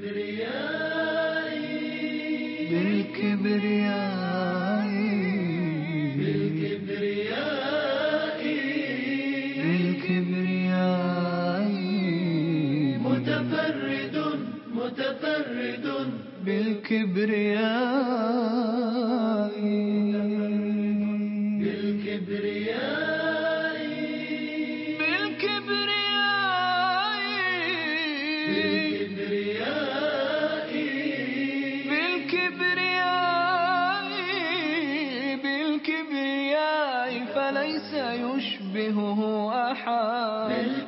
فليس يشبهه أحد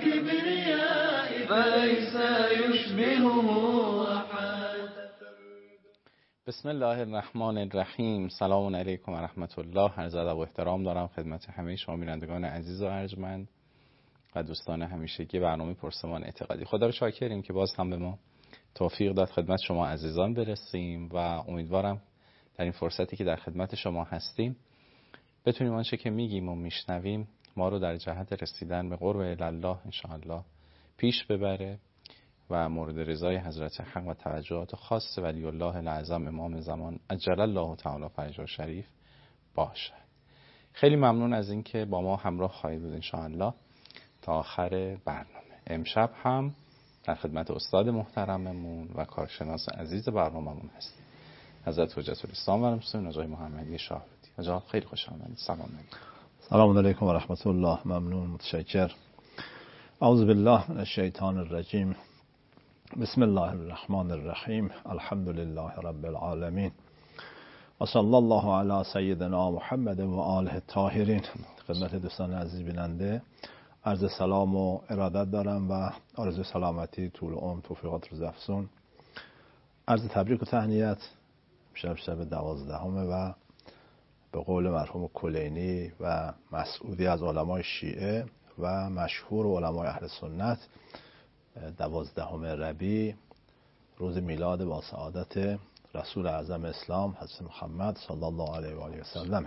فليس يشبهه أحد. بسم الله الرحمن الرحیم. سلام علیکم و رحمت الله. عرض ادب و احترام دارم خدمت همه شما بینندگان عزیز و ارجمند و دوستان همیشگی برنامه پرسمان اعتقادی. خدا رو شاکریم که باز هم به ما توفیق داد خدمت شما عزیزان برسیم و امیدوارم در این فرصتی که در خدمت شما هستیم بتونیم آنچه که میگیم و میشنویم ما رو در جهت رسیدن به قرب الله انشاءالله پیش ببره و مورد رضای حضرت حق و توجهات خاص ولی الله الاعظم امام زمان عجل الله تعالی فرجه شریف باشد. خیلی ممنون از این که با ما همراه خواهید بود انشاءالله تا آخر برنامه. امشب هم در خدمت استاد محترممون و کارشناس عزیز برنامه‌مون هستیم حضرت حجت الاسلام و المسلمین آقای محمدی شاهرودی. حضرت خیلی خوش آمدید. سلام علیکم و رحمت الله. ممنون، متشکر. اعوذ بالله من الشیطان الرجیم. بسم الله الرحمن الرحیم. الحمد لله رب العالمین و صلی الله علی سیدنا محمد و آله الطاهرین. خدمت دوستان عزیز بیننده عرض سلام و ارادت دارم و آرزوی سلامتی، طول عمر، توفیقات روز افزون. عرض تبریک و تهنیت. شب 12 و به قول مرحوم کلینی و مسعودی از علمای شیعه و مشهور علمای اهل سنت 12 ربیع روز میلاد با سعادت رسول اعظم اسلام حضرت محمد صلی الله علیه و آله و سلم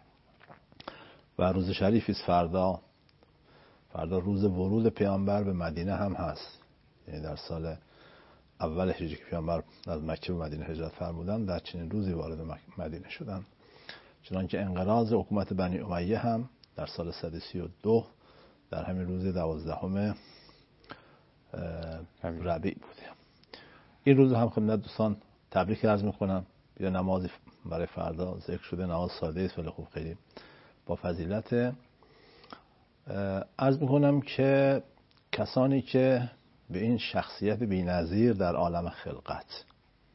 و روز شریفی است. فردا روز ورود پیامبر به مدینه هم هست. یعنی در سال اول هجری که پیامبر از مکه به مدینه هجرت فرمودند در چنین روزی وارد مدینه شدند. چنانکه انقراض حکومت بنی امیه هم در سال 132 در همین روز 12 ربیع بوده. این روز هم خدمت دوستان تبریک عرض میکنم. یه نمازی برای فردا ذکر شده، نماز ساده است ولی خوب خیلی با فضیلت. عرض میکنم که کسانی که به این شخصیت بی‌نظیر در عالم خلقت،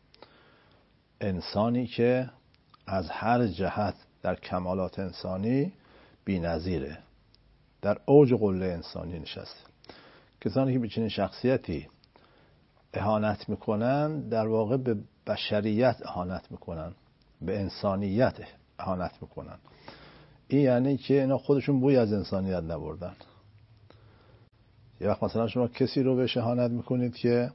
انسانی که از هر جهت در کمالات انسانی بی‌نظیره، در اوج قله انسانی نشسته، کسانی که به چنین شخصیتی اهانت میکنن در واقع به بشریت اهانت میکنن، به انسانیت اهانت میکنن. این یعنی که اینا خودشون بوی از انسانیت نبردن. یه وقت مثلا شما کسی رو بهش اهانت میکنید که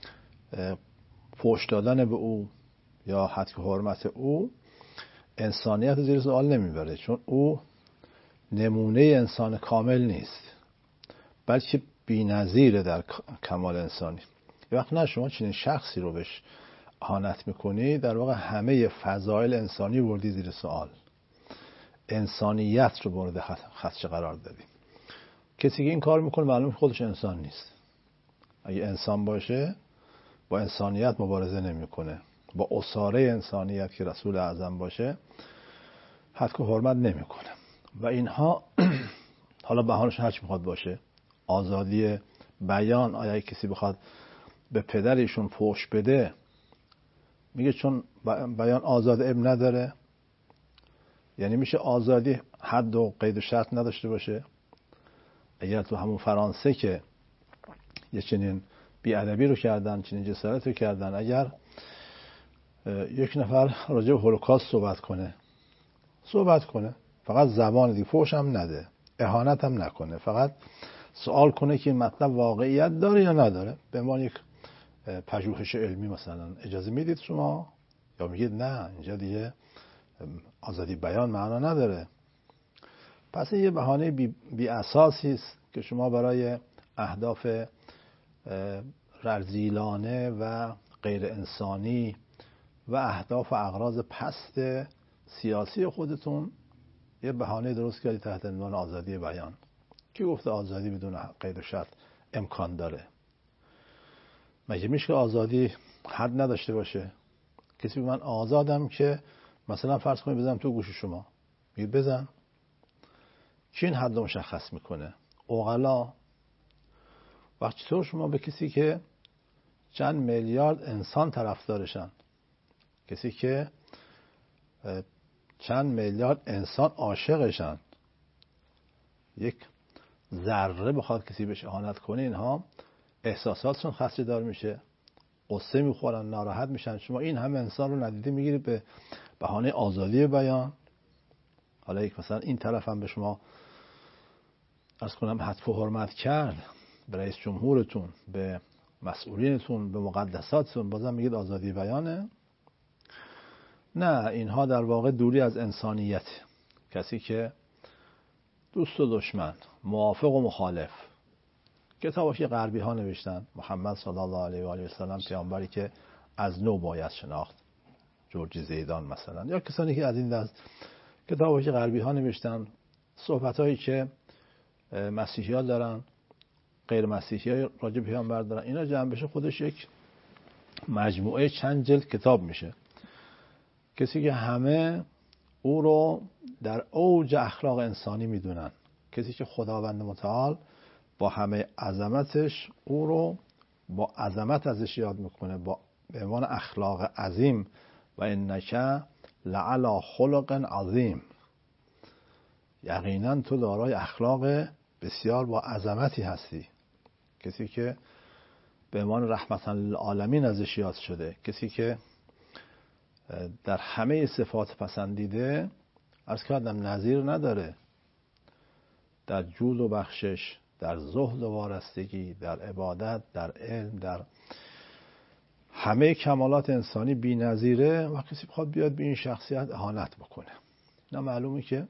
فحش دادن به او یا حد حرمت او انسانیت زیر سوال نمیبره، چون او نمونه انسان کامل نیست بلکه بی‌نظیره در کمال انسانی. یه وقت نه شما چنین شخصی رو بهش اهانت میکنی در واقع همه فضایل انسانی بردی زیر سوال، انسانیت رو مورد خدشه قرار دادی. کسی که این کار میکنه معلوم خودش انسان نیست. اگه انسان باشه با انسانیت مبارزه نمیکنه، با اساره انسانیت که رسول اعظم باشه حد و حرمت نمیکنه. و اینها حالا بهانش هر چی میخواد باشه، آزادی بیان. آیا کسی بخواد به پدرشون فحش بده میگه چون بیان آزاد اب نداره؟ یعنی میشه آزادی حد و قید و شرط نداشته باشه؟ اگر تو همون فرانسه که یه چنین بی‌ادبی رو کردن، چنین جسارت رو کردن، اگر یک نفر راجع به هولوکاست صحبت کنه فقط زبان دیگه، فحش هم نده، اهانت هم نکنه، فقط سوال کنه که این مطلب واقعیت داره یا نداره، به عنوان یک پژوهش علمی مثلا اجازه میدید شما؟ یا میگید نه اینجا دیگه آزادی بیان معنا نداره؟ پس یه بهانه بی اساسی است که شما برای اهداف رذیلانه و غیر انسانی و اهداف و اغراض پست سیاسی خودتون یه بهانه درست کردید تحت عنوان آزادی بیان. کی گفته آزادی بدون قید و شرط امکان داره؟ مگه میشه که آزادی حد نداشته باشه؟ کسی به من آزادم که مثلا فرض کنید بزنم تو گوش شما، میگه بزن. کی این حد رو مشخص میکنه؟ عقلا. وقت چطور شما به کسی که چند میلیارد انسان طرفدارشن، کسی که چند میلیارد انسان عاشقشن، یک ذره بخواد کسی بهش اهانت کنه، اینها احساساتشون خدشه‌دار میشه، قصه میخورن، ناراحت میشن. شما این همه انسان رو ندیده میگیرید به بهانه آزادی بیان. حالا یک مثلا این طرف هم به شما عرض کنم حتف و حرمت کرد، به رئیس جمهورتون، به مسئولینتون، به مقدساتتون، بازم میگید آزادی بیانه؟ نه، اینها در واقع دوری از انسانیت. کسی که دوست و دشمن، موافق و مخالف، کتابی که غربی ها نوشتن، محمد صلی الله علیه و آله و سلم پیامبری که از نو باید شناخت، جورج زیدان مثلا، یا کسانی که از این دست کتابی که غربی ها نوشتن، صحبت هایی که مسیحی ها دارن، غیر مسیحی ها راجع به پیامبر دارن، اینا جمع بشه خودش یک مجموعه چند جلد کتاب میشه. کسی که همه او رو در اوج اخلاق انسانی میدونن، کسی که خداوند متعال با همه عظمتش او رو با عظمت ازش یاد میکنه، با به عنوان اخلاق عظیم، و انک لعلی خلق عظیم، یقینا تو دارای اخلاق بسیار با عظمتی هستی. کسی که به عنوان رحمتا للعالمین ازش یاد شده، کسی که در همه صفات پسندیده، عرض کردم نظیر نداره، در جود و بخشش، در زهد و وارستگی، در عبادت، در علم، در همه کمالات انسانی بی نظیره. و کسی بخواد بیاد به این شخصیت اهانت بکنه، نه معلومه که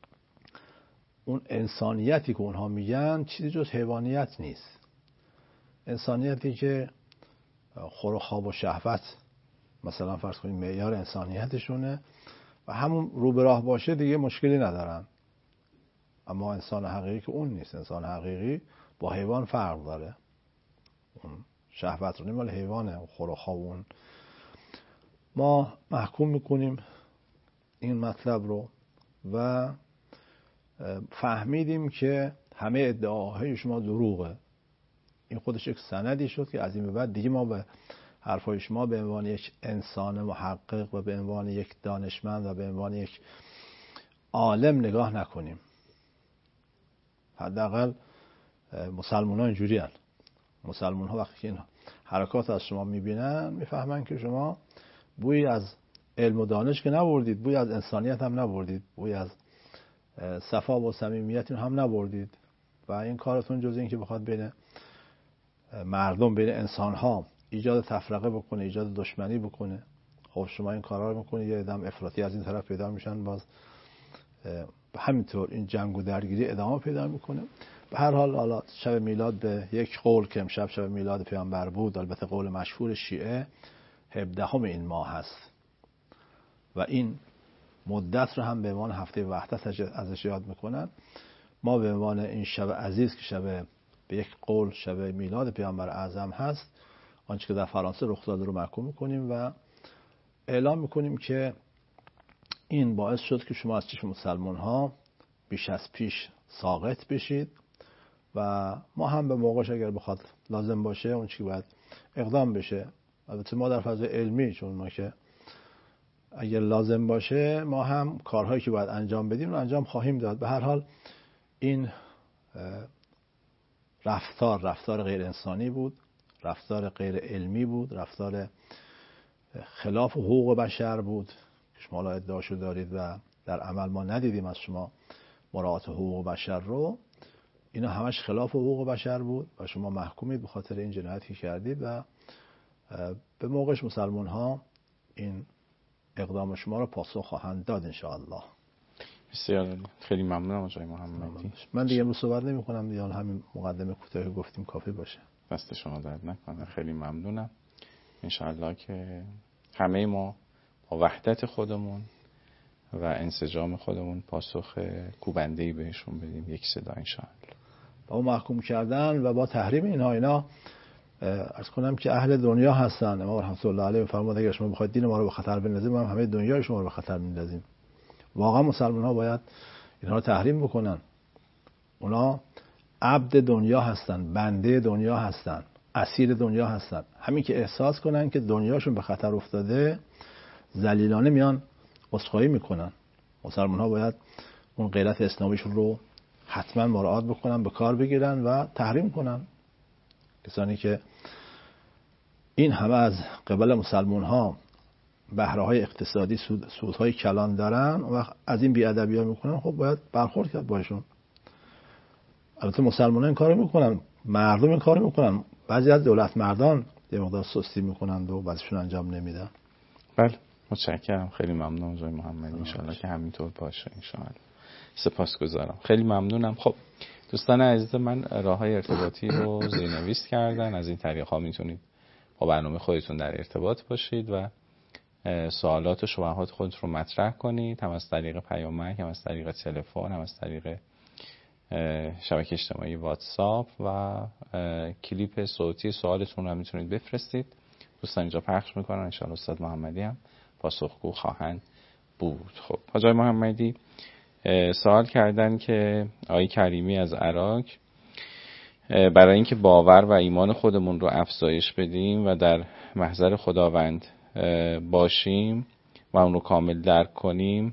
اون انسانیتی که اونها میگن چیزی جز حیوانیت نیست. انسانیتی که خور و خواب و شهوت مثلا فرض کنید معیار انسانیتشونه و همون رو به راه باشه دیگه مشکلی ندارن. اما انسان حقیقی که اون نیست. انسان حقیقی با حیوان فرق داره. اون شهوت رو مال حیوانه، خور و خواب. اون ما محکوم میکنیم این مطلب رو و فهمیدیم که همه ادعاهای شما دروغه. این خودش یک سندی شد که از این به بعد دیگه ما به حرفای شما به عنوان یک انسان محقق و به عنوان یک دانشمند و به عنوان یک عالم نگاه نکنیم. حداقل مسلمان ها اینجوری هستند. مسلمان ها وقتی که این حرکات از شما میبینن میفهمن که شما بوی از علم و دانش که نبردید، بوی از انسانیت هم نبردید، بوی از صفا و صمیمیت هم نبردید و این کارتون جز این که بخواد بین مردم، بین انسان ها ایجاد تفرقه بکنه، ایجاد دشمنی بکنه. خب شما این کارا رو میکنید، یه دم افراطی از این طرف پیدا میشن، باز همینطور این جنگ و درگیری ادامه پیدا میکنه. به هر حال حالا شب میلاد به یک قول که امشب شب میلاد پیامبر بود، البته قول مشهور شیعه 17 این ماه هست و این مدت رو هم به عنوان هفته وحدت ازش یاد میکنن. ما به عنوان این شب عزیز که شب به یک قول شب میلاد پیامبر اعظم هست، آنچه که در فرانسه رخ داده رو محکوم میکنیم و اعلام میکنیم که این باعث شد که شما از چشم مسلمان ها بیش از پیش ساقط بشید و ما هم به موقعش اگر بخواد لازم باشه اون چی باید اقدام بشه. البته ما در فضای علمی، چون ما که اگر لازم باشه ما هم کارهایی که باید انجام بدیم رو انجام خواهیم داد. به هر حال این رفتار غیر انسانی بود، رفتار غیر علمی بود، رفتار خلاف حقوق بشر بود که شما الان ادعاشو دارید و در عمل ما ندیدیم از شما مراعات حقوق بشر رو. اینا همش خلاف حقوق بشر بود و شما محکومید به خاطر این جنایتی که کردید و به موقعش مسلمان ها این اقدام شما رو پاسخ خواهند داد ان شاء الله. بسیار خیلی ممنونم آقای محمدی. من دیگه امروز صحبت نمی‌کنم دیگه، همین مقدمه کوتاهی گفتیم کافی باشه. دست شما درد نکنه. خیلی ممنونم. انشاءالله که همه ما با وحدت خودمون و انسجام خودمون پاسخ کوبنده‌ای بهشون بدیم، یک صدا انشاءالله. با محکوم کردن و با تحریم اینا عرض کنم که اهل دنیا هستن. امام رحمت الله علیه فرمود اگر شما بخواید دین ما رو به خطر بندازید ما هم همه دنیای شما رو به خطر میندازیم. واقعا مسلمان ها باید اینها رو تحریم بکنن. اونا عبد دنیا هستن، بنده دنیا هستن، اسیر دنیا هستن. همین که احساس کنن که دنیاشون به خطر افتاده ذلیلانه میان عذرخواهی میکنن. مسلمان ها باید اون غیرت اسلامیشون رو حتما مراعات بکنن، به کار بگیرن و تحریم کنن. کسانی که این همه از قبل مسلمان ها بهره های اقتصادی، سودهای کلان دارن و از این بی‌ادبی‌ها میکنن، خب باید برخورد کرد باشون. البته مسلمان ها این کارو میکنن، مردم این کارو میکنن، بعضی از دولت مردان یه مقدار سستی میکنن و بعضیشون انجام نمیدن. بله متشکرم، خیلی ممنون آقای محمدی، انشاءالله که همینطور باشه انشاءالله. سپاسگزارم، خیلی ممنونم. خب دوستان عزیز من، راههای ارتباطی رو زیرنویس کردن، از این طریق ها میتونید با برنامه خودتون در ارتباط باشید و سوالات و شبهات خودت رو مطرح کنید، هم از طریق پیامک، هم از طریق تلفن، هم از طریق شبکه اجتماعی واتساپ و کلیپ صوتی سوالتون رو هم میتونید بفرستید. دوستان اینجا پخش میکنن، انشاءالله استاد محمدی هم پاسخگو خواهند بود. خب حاجی محمدی سوال کردن که آقای کریمی از عراق، برای اینکه باور و ایمان خودمون رو افزایش بدیم و در محضر خداوند باشیم و اون رو کامل درک کنیم،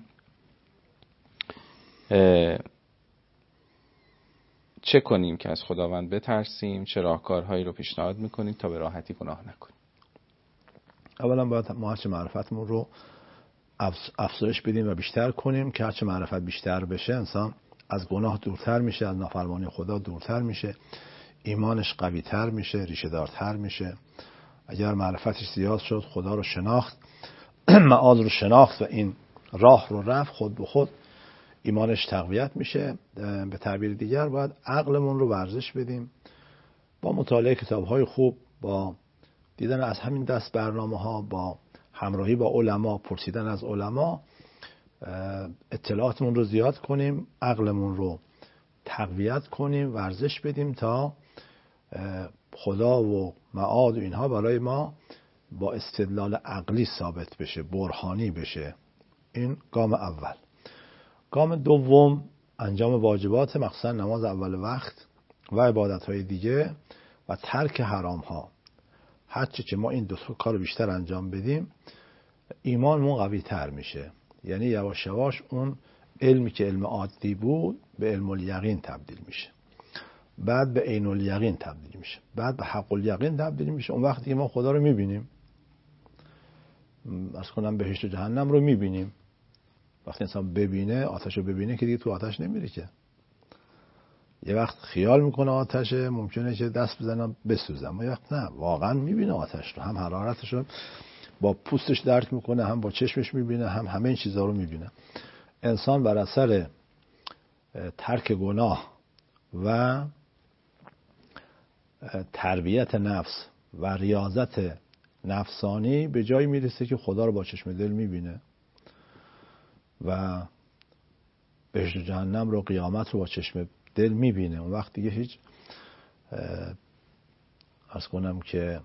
چه کنیم که از خداوند بترسیم؟ چه راهکارهایی رو پیشنهاد میکنید تا به راحتی گناه نکنیم؟ اولا باید ما هرچه معرفتمون رو افزایش بدیم و بیشتر کنیم که هرچه معرفت بیشتر بشه انسان از گناه دورتر میشه، از نافرمانی خدا دورتر میشه، ایمانش قوی تر میشه، ریشه دارتر میشه. اگر معرفتش زیاد شد، خدا رو شناخت، معاد رو شناخت و این راه رو رفت، خود به خود ایمانش تقویت میشه. به تعبیر دیگر باید عقلمون رو ورزش بدیم با مطالعه کتاب‌های خوب، با دیدن از همین دست برنامه‌ها، با همراهی با علما، پرسیدن از علما، اطلاعاتمون رو زیاد کنیم، عقلمون رو تقویت کنیم، ورزش بدیم تا خدا و معاد و اینها برای ما با استدلال عقلی ثابت بشه، برهانی بشه. این گام اول. گام دوم انجام واجبات، مخصوصا نماز اول وقت و عبادت‌های دیگه و ترک حرام‌ها. هرچی که ما این دو تا کار بیشتر انجام بدیم ایمانمون قوی تر میشه. یعنی یواش یواش اون علمی که علم عادی بود به علم الیقین تبدیل میشه، بعد به عین الیقین تبدیل میشه، بعد به حق الیقین تبدیل میشه. اون وقتی که ما خدا رو میبینیم، عرض کنم بهشت و جهنم رو میبینیم. وقتی انسان ببینه، آتش رو ببینه که دیگه تو آتش نمیره که. یه وقت خیال میکنه آتشه، ممکنه که دست بزنم بسوزم، یه وقت نه، واقعا میبینه آتش رو، هم حرارتش رو با پوستش درک میکنه، هم با چشمش میبینه، هم همه این چیزها رو میبینه. انسان بر اثر ترک گناه و تربیت نفس و ریاضت نفسانی به جایی میرسه که خدا رو با چشم دل میبینه و بهشت و جهنم رو، قیامت رو با چشم دل میبینه. اون وقت دیگه هیچ عرض کنم که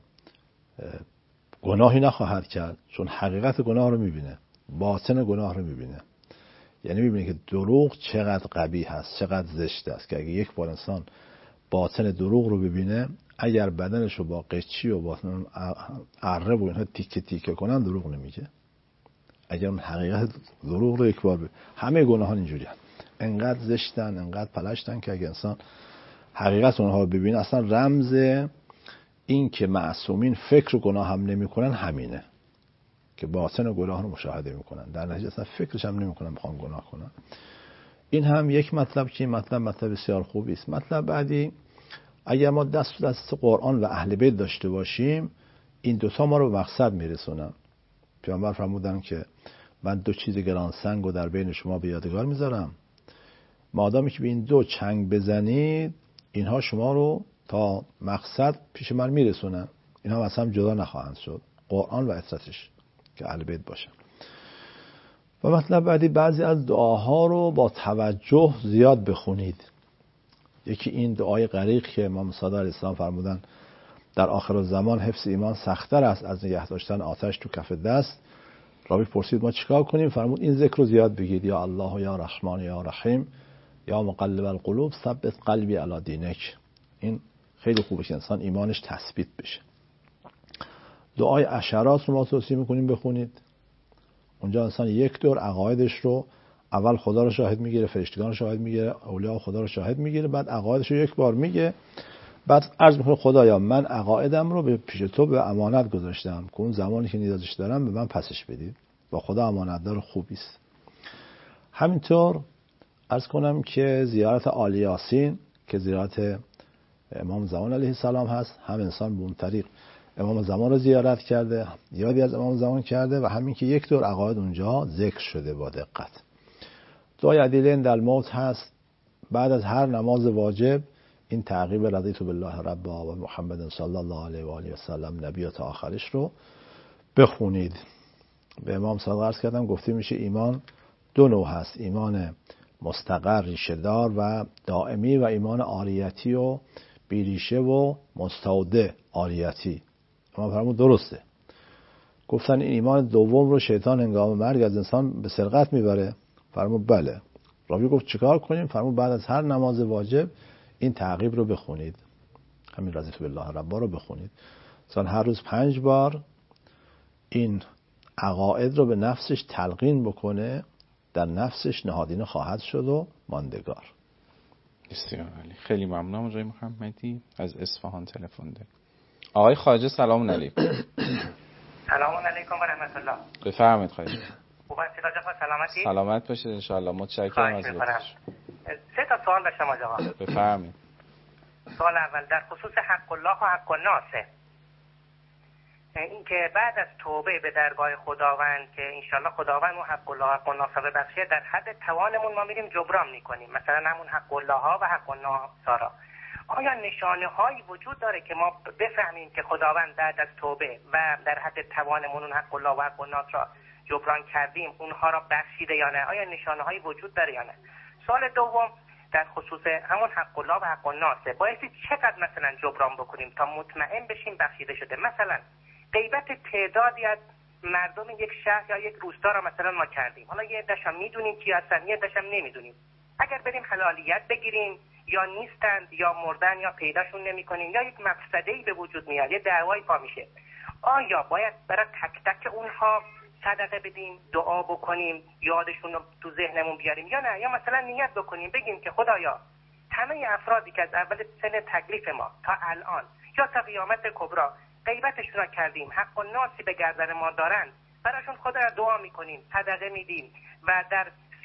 گناهی نخواهد کرد، چون حقیقت گناه رو میبینه، باطن گناه رو میبینه. یعنی میبینه که دروغ چقدر قبیح هست، چقدر زشت است، که اگه یک بار انسان باطن دروغ رو ببینه، اگر بدنش رو با قچی و باطن اره و اینها تیکه تیکه کنن دروغ نمیگه. اگر اون حقیقت دروغ رو یک بار ببینه، همه گناهان اینجوری هست، انقدر زشتن، انقدر پلشتن که اگه انسان حقیقت اونها رو ببینه، اصلا رمز این که معصومین فکر گناه هم نمی کنن همینه، که باطن گناه رو مشاهده میکنن، در نتیجه اصلا فکرش هم نمی کنن بخوان گناه کنن. این هم یک مطلب که مطلب بسیار خوبی است. مطلب بعدی، اگر ما دست قرآن و اهل بیت داشته باشیم، این دوتا ما رو به مقصد میرسونن. پیامبر فرمودن که من دو چیز گرانسنگ رو در بین شما به یادگار میذارم، مادامی که به این دو چنگ بزنید اینها شما رو تا مقصد پیش من میرسونن، اینها از هم جدا نخواهند شد. قرآن و عترتش که اهل بیت باشن. و مطلب بعدی، بعضی از دعاها رو با توجه زیاد بخونید. یکی این دعای غریق که امام صادق علیه السلام فرمودن در آخر الزمان حفظ ایمان سخت‌تر است از نگه داشتن آتش تو کف دست. راوی پرسید ما چیکار کنیم؟ فرمود این ذکر رو زیاد بگید: یا الله یا رحمان یا رحیم یا مقلب القلوب ثبت قلبی علی دینک. این خیلی خوبه که انسان ایمانش تثبیت بشه. دعای عشرات رو ما توصیه میکنیم بخونید. اونجا انسان یک دور عقایدش رو اول خدا رو شاهد میگیره، فرشتگان رو شاهد میگیره، اولیاء خدا رو شاهد میگیره، بعد عقایدش رو یک بار میگه، بعد عرض میکنه خدایا من عقایدم رو به پیش تو به امانت گذاشتم که اون زمانی که نیازش دارم به من پسش بدید. با خدا امانتدار خوبی است. همینطور عرض کنم که زیارت آل یاسین که زیارت امام زمان علیه السلام هست، هم انسان به اون طریق امام زمان رو زیارت کرده، یادی از امام زمان کرده و همین که یک دور عقاید اونجا ذکر شده با دقت. دعای عدیله عند الموت هست. بعد از هر نماز واجب این تعقیب رضیت بالله ربا و محمد صلی الله علیه و آله و سلم نبی تا آخرش رو بخونید. به امام صادق عرض کردم گفته میشه ایمان دو نوع هست: ایمان مستقر ریشه دار و دائمی و ایمان عاریتی و بیریشه و مستودع عاریتی. امام فرمود درسته. گفتن این ایمان دوم رو شیطان هنگام مرگ از انسان به سرقت میبره. فرمود بله. راوی گفت چیکار کنیم؟ فرمود بعد از هر نماز واجب این تعقیب رو بخونید، همین رضیت بالله ربا رو بخونید. انسان هر روز 5 بار این عقاید رو به نفسش تلقین بکنه، در نفسش نهادینه خواهد شد و ماندگار. بسیار عالی. خیلی ممنونم آقای محمدی از اصفهان تلفن ده. آقای خواجه سلام علیکم. سلام علیکم و رحمت الله. بفرمایید خواجه. خوب هستید آقا جان؟ سلامتی؟ سلامت باشید ان شاء الله. متشکرم از لطفش. 3 تا سوال داشتم آقا. بفرمایید. سوال اول در خصوص حق الله و حق الناس، این که بعد از توبه به درگاه خداوند که انشالله خداوند و حق الله و حق الناس رو ببخشه، در حد توانمون ما میریم جبران میکنیم، مثلا همون حق الله ها و حق الناس را. آیا نشانه هایی وجود داره که ما بفهمیم که خداوند بعد از توبه و در حد توانمون اون حق الله و حق الناس را جبران کردیم اونها را بخشیده یا نه؟ آیا نشانه هایی وجود داره یا نه؟ سوال دوم در خصوص همون حق الله و حق الناس، بایستی چقدر مثلا جبران بکنیم تا مطمئن بشیم بخشیده شده؟ مثلا غیبت تعدادی از مردم یک شهر یا یک روستا را مثلا ما کردیم، حالا یه عده‌شون میدونیم کی هستن، یه عده‌شون نمیدونیم. اگر بریم حلالیت بگیریم یا نیستند یا مردن یا پیداشون نمی‌کنیم یا یک مفسده‌ای به وجود میاد، یه دعوایی پا میشه، آیا باید برای تک تک اونها صدقه بدیم، دعا بکنیم، یادشون رو تو ذهنمون بیاریم یا نه؟ یا مثلا نیت بکنیم بگیم که خدایا همه افرادی که از اول سن تکلیف ما تا الان یا تا قیامت کبری غیبتشون را کردیم، حق الناسی به گردن ما دارن، براشون خدا را دعا میکنیم، صدقه میدیم و در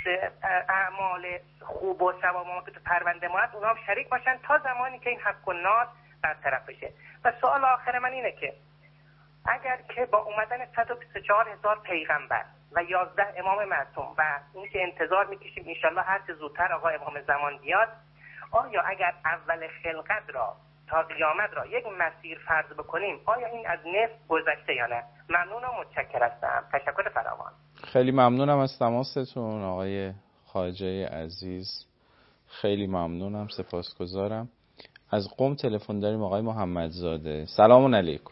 اعمال خوب و ثواب که تو پرونده ما هست اونها هم شریک باشن تا زمانی که این حق الناس برطرف بشه. و سوال آخر من اینه که اگر که با اومدن 124,000 پیغمبر و 11 امام معصوم و این که انتظار میکشیم انشالله هر چه زودتر آقا امام زمان بیاد، آیا اگر اول خلقت را تا قیامت را یک مسیر فرض بکنیم آیا این از نصف گذشته یا نه؟ ممنون و متشکر هستم. تشکر فراوان. خیلی ممنونم از تماستون آقای خواجه عزیز، خیلی ممنونم، سپاسگزارم. از قم تلفن داریم آقای محمدزاده. سلام علیکم.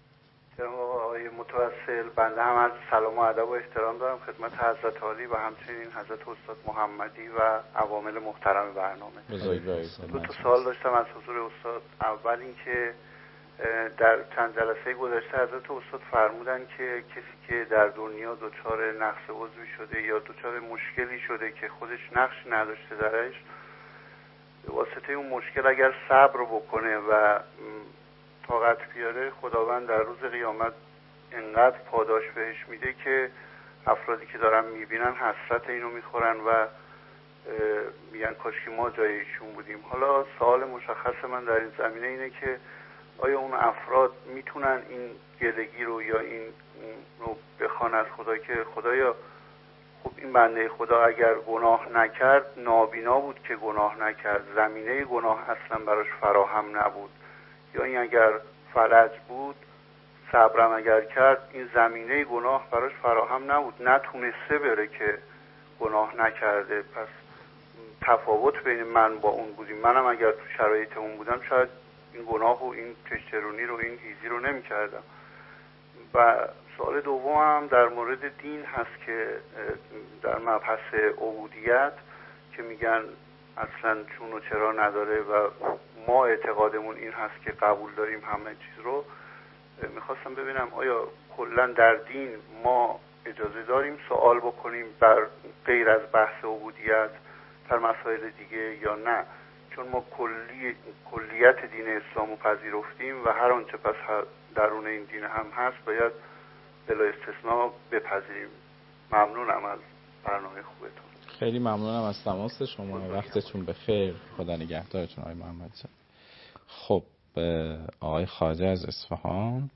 آقای متوسل، بنده هم از سلام و ادب و احترام دارم خدمت حضرت عالی و همچنین حضرت استاد محمدی و عوامل محترم برنامه. دو تا سوال داشتم از حضور استاد. اول اینکه در چند جلسه گذشته حضرت استاد فرمودن که کسی که در دنیا دچار نقص عضوی شده یا دچار مشکلی شده که خودش نقش نداشته درش، به واسطه اون مشکل اگر صبر بکنه و طاقت بیاره، خداوند در روز قیامت انقدر پاداش بهش میده که افرادی که دارن میبینن حسرت اینو میخورن و میگن کاشکی ما جای ایشون بودیم. حالا سوال مشخص من در این زمینه اینه که آیا اون افراد میتونن این گلگی رو یا این رو بخوان از خدا که خدایا خب این بنده خدا اگر گناه نکرد نابینا بود که گناه نکرد، زمینه گناه اصلا براش فراهم نبود، یا این اگر فلج بود صبرم اگر کرد این زمینه گناه براش فراهم نبود، نتونسته بره که گناه نکرده. پس تفاوت بین من با اون بودیم. منم اگر تو شرایط اون بودم شاید این گناه و این کشترونی رو، این هیزی رو نمی کردم. و سوال دومم در مورد دین هست که در مبحث عبودیت که میگن اصلا چون و چرا نداره و ما اعتقادمون این هست که قبول داریم همه چیز رو. میخواستم ببینم آیا کلا در دین ما اجازه داریم سوال بکنیم بر غیر از بحث عبودیت در مسائل دیگه یا نه؟ چون ما کلیت دین اسلام رو پذیرفتیم و هر آنچه پس درون این دین هم هست باید بلا استثناء بپذیریم. ممنونم از برنامه خوبتون. خیلی ممنونم از تماس شما. وقتتون بخیر. خدا نگهدارتون آقای محمد جان. خب آقای خواجه از اصفهان،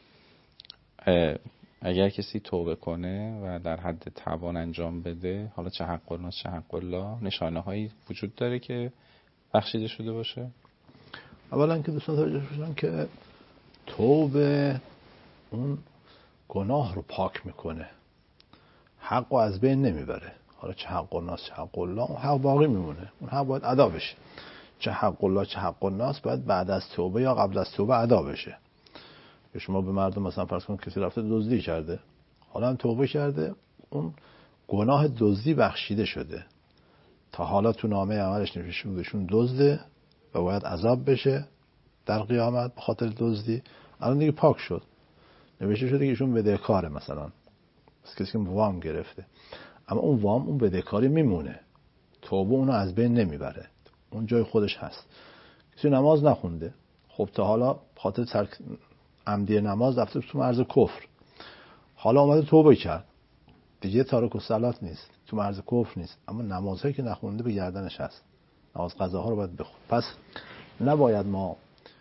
اگر کسی توبه کنه و در حد توان انجام بده، حالا چه حق الناس چه حق الله، نشانه هایی وجود داره که بخشیده شده باشه؟ اولا که دوستان توجه باشن که توبه اون گناه رو پاک میکنه، حق رو از بین نمیبره. حالا چه حق الناس چه حق الله، اون حق باقی میمونه، اون حق باید ادا بشه. چه حق الله چه حق الناس باید بعد از توبه یا قبل از توبه ادا بشه. شما به مردم مثلا فرض کن کسی رفته دزدی کرده، حالا هم توبه کرده، اون گناه دزدی بخشیده شده. تا حالا تو نامه عملش نوشته بودشون دزده و باید عذاب بشه در قیامت به خاطر دزدی، الان دیگه پاک شد. نوشته شده که ایشون بدهکاره، مثلا کسی که وام گرفته، اما اون وام اون بدهکاری میمونه، توبه اونو از بین نمیبره، اون جای خودش هست. کسی نماز نخونده، خب تا حالا خاطر ترک عمدی نماز رفته تو مرز کفر، حالا اومده توبه کرد، دیگه تارک الصلات نیست، تو مرز کفر نیست، اما نمازهایی که نخونده به گردنش هست، نماز قضاها رو باید بخونه. پس نباید ما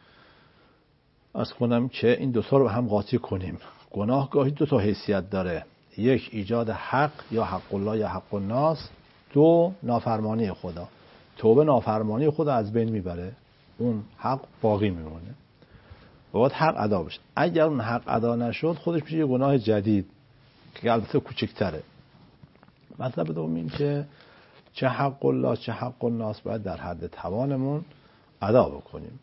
عرض کنم که این دوتا رو به هم قاطی کنیم. گناه گاهی دوتا حیثیت داره، یک ایجاد حق یا حق الله یا حق الناس، دو نافرمانی خدا. توبه نافرمانی خدا از بین میبره، اون حق باقی میمونه و باید حق ادا بشه. اگر اون حق ادا نشد خودش میشه یه گناه جدید که البته کوچکتره. مطلب دوم این که چه حق الله چه حق الناس باید در حد توانمون ادا بکنیم.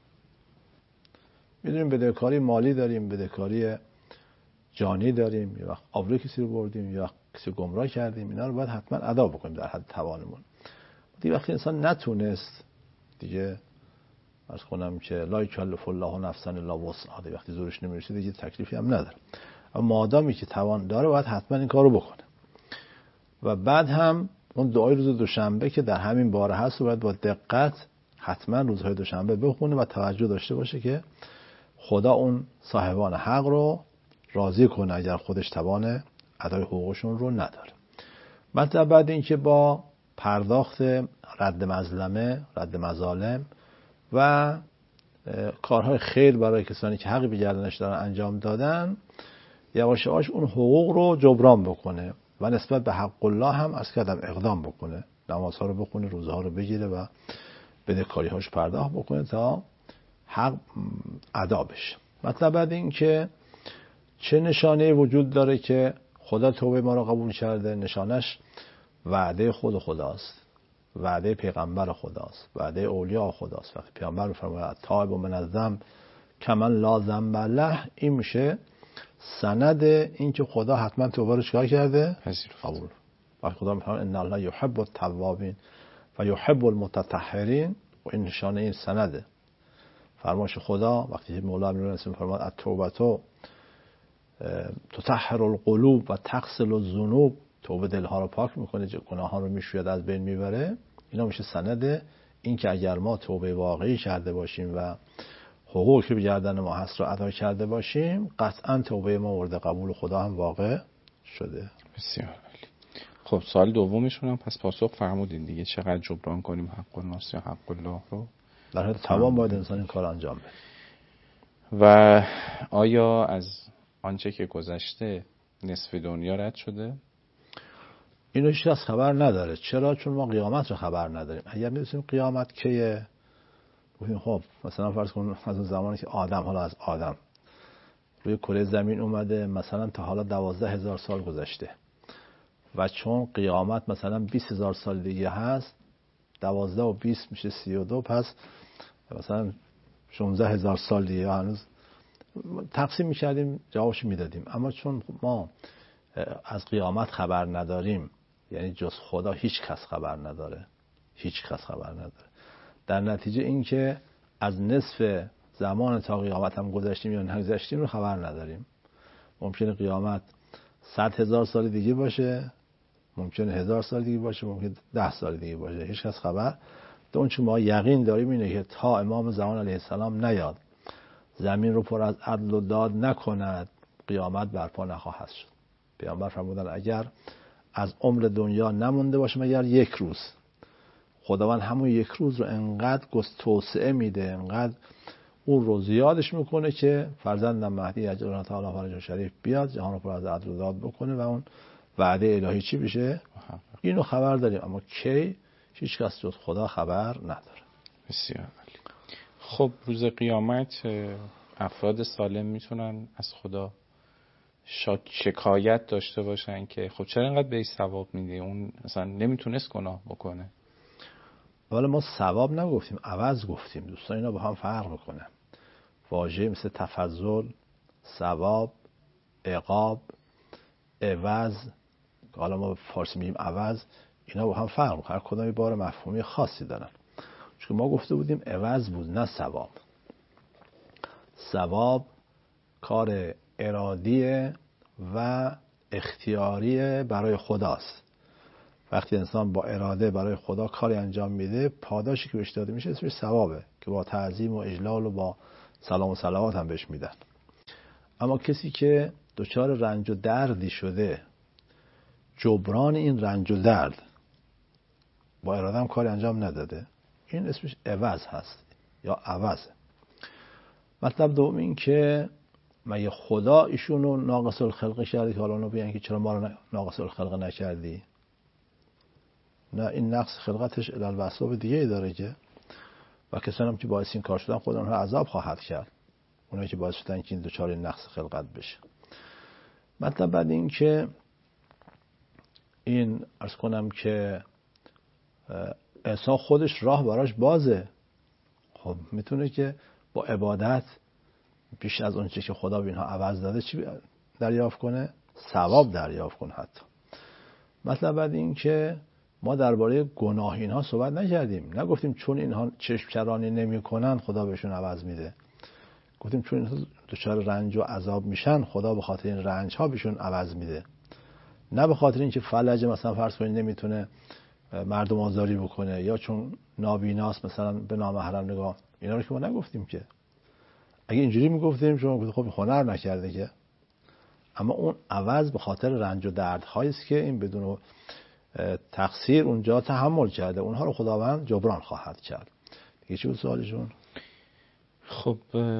میدونیم بدهکاری مالی داریم، بدهکاری جانی داریم، یا وقت آبروی کسی رو بردیم یا کسی گمراه کردیم، اینا رو باید حتما ادا بکنیم در حد توانمون. دیگه وقتی انسان نتونست، دیگه عرض کنم که لا یکلف الله نفسا الا وسعها، وقتی زورش نمیرسه دیگه تکلیفی هم نداره، اما مادامی که توان داره باید حتما این کارو بکنه. و بعد هم اون دعای روز دوشنبه که در همین باره هست و باید با دقت حتما روزهای دوشنبه بخونه و توجه داشته باشه که خدا اون صاحبان حق رو راضی کنه اگر خودش توان ادای حقوقشون رو نداره. مطلب بعد این که با پرداخت رد مظلمه، رد مظالم و کارهای خیر برای کسانی که حقی به گردنش دارن انجام دادن، یواش یواش اون حقوق رو جبران بکنه و نسبت به حق الله هم از کردم اقدام بکنه، نمازها رو بخونه، روزها رو بگیره و بدهکاری‌هاش پرداخت بکنه تا حق ادا بشه. مطلب بعد این که چه نشانه وجود داره که خدا توبه ما رو قبول کرده؟ نشانش وعده خداست، وعده پیغمبر خداست، وعده اولیاء خداست. وقتی پیغمبر می‌فرماید تائب من الذنب کمن لا ذنب له، این میشه سند این که خدا حتما توبه رو چیکار کرده؟ قبول. وقتی خدا می‌فرماید ان الله یحب التوابین و یحب المتطهرین، و این نشانه این سنده. فرمایش خدا وقتی مولا می‌فرماید التوبه تطهر القلوب و تغسل الذنوب، توبه دلها رو پاک میکنه، گناه‌ها رو میشوید، از بین میبره، اینا میشه سند این که اگر ما توبه واقعی کرده باشیم و حقوقی که به گردن ما هست رو ادا کرده باشیم، قطعا توبه ما مورد قبول خدا هم واقع شده. بسیار عالی. خب سوال دومیشون هم پس پاسخ فرمودین دیگه، چقدر جبران کنیم حق الناس یا حق الله رو؟ در حد توان باید انسان این کار انجام بده. و آیا از آنچه که گذشته نصف دنیا رد شده؟ اینو هیچ کس خبر نداره. چرا؟ چون ما قیامت رو خبر نداریم. اگر می‌دونیم قیامت کیه، خب مثلا فرض کن از اون زمانی که آدم، حالا از آدم روی کره زمین اومده مثلا تا حالا 12,000 سال گذشته و چون قیامت مثلا 20,000 سال دیگه هست، 12 و 20 میشه 32، پس مثلا 16,000 سال دیگه هنوز تقسیم میکردیم جوابش میدادیم. اما چون ما از قیامت خبر نداریم، یعنی جز خدا هیچ کس خبر نداره، هیچ کس خبر نداره، در نتیجه این که از نصف زمان تا قیامت هم گذشتیم یا نگذشتیم رو خبر نداریم. ممکنه قیامت 100,000 سال دیگه باشه، ممکنه 1000 سال دیگه باشه، ممکنه 10 سال دیگه باشه، هیچ کس خبر. اون چون ما یقین داریم اینه که تا امام زمان علیه السلام نیاد، زمین رو پر از عدل و داد نکند، قیامت برپا نخواهد شد. پیامبر فرمودن اگر از عمر دنیا نمونده باشه مگر یک روز، خداوند همون یک روز رو انقدر توسعه میده، انقدر اون رو زیادش میکنه که فرزندم مهدی عجل الله تعالی فرجه شریف بیاد، جهان رو پر از عدل و داد بکنه و اون وعده الهی چی بشه. اینو خبر داریم، اما کی هیچ کس جز خدا خبر نداره. بسیار عالی. خب روز قیامت افراد سالم میتونن از خدا شکایت داشته باشن که خب چرا اینقدر بهش ثواب میدی، اون مثلا نمیتونست گناه بکنه؟ ولی ما ثواب نگفتیم، عوض گفتیم. دوستان اینا با هم فرق میکنه. واژه مثل تفضل، ثواب، عقاب، عوض، حالا ما فارسی میگیم عوض، اینا با هم فرق میکنه، هر کدام یه بار مفهومی خاصی دارن. چون ما گفته بودیم عوض بود نه ثواب. ثواب کار ارادی و اختیاری برای خداست. وقتی انسان با اراده برای خدا کاری انجام میده، پاداشی که بهش داده میشه اسمش ثوابه که با تعظیم و اجلال و با سلام و صلوات هم بهش میدن. اما کسی که دچار رنج و دردی شده، جبران این رنج و درد با اراده هم کاری انجام نداده، این اسمش عوض هست یا عوضه. مطلب دوم این که مگه خدا ایشونو ناقص الخلق کرده که حالا اونو بیان که چرا ما رو ناقص الخلق نکردی؟ نه، این نقص خلقتش علل و اسباب دیگه ای داره که و کسانی هم که باعث این کار شدن خدا اونها عذاب خواهد کرد، اونایی که باعث شدن که این دچار نقص خلقت بشه. مطلب بعد این که این عرض کنم که انسان خودش راه براش بازه، خب میتونه که با عبادت بیش از اون چیزی که خدا به اینها عوض داده چی دریافت کنه؟ ثواب دریافت کنه. حتی مطلب بعد این که ما درباره گناه اینها صحبت نکردیم، نگفتیم چون اینها چشم چرانی نمی‌کنن خدا بهشون عوض میده، گفتیم چون اینها دچار رنج و عذاب میشن خدا به خاطر این رنج ها بهشون عوض میده، نه به خاطر اینکه فلج مثلا فرض کنید نمیتونه مردم آزاری بکنه یا چون نابیناست مثلا به نامحرم نگاه. اینا رو که ما نگفتیم که. اگه اینجوری میگفتیم شما خب هنر نکرده که. اما اون عوض به خاطر رنج و دردهایی است که این بدون تقصیر اونجا تحمل کرده، اونها رو خداوند جبران خواهد کرد. دیگه چی بود سوالشون؟ خب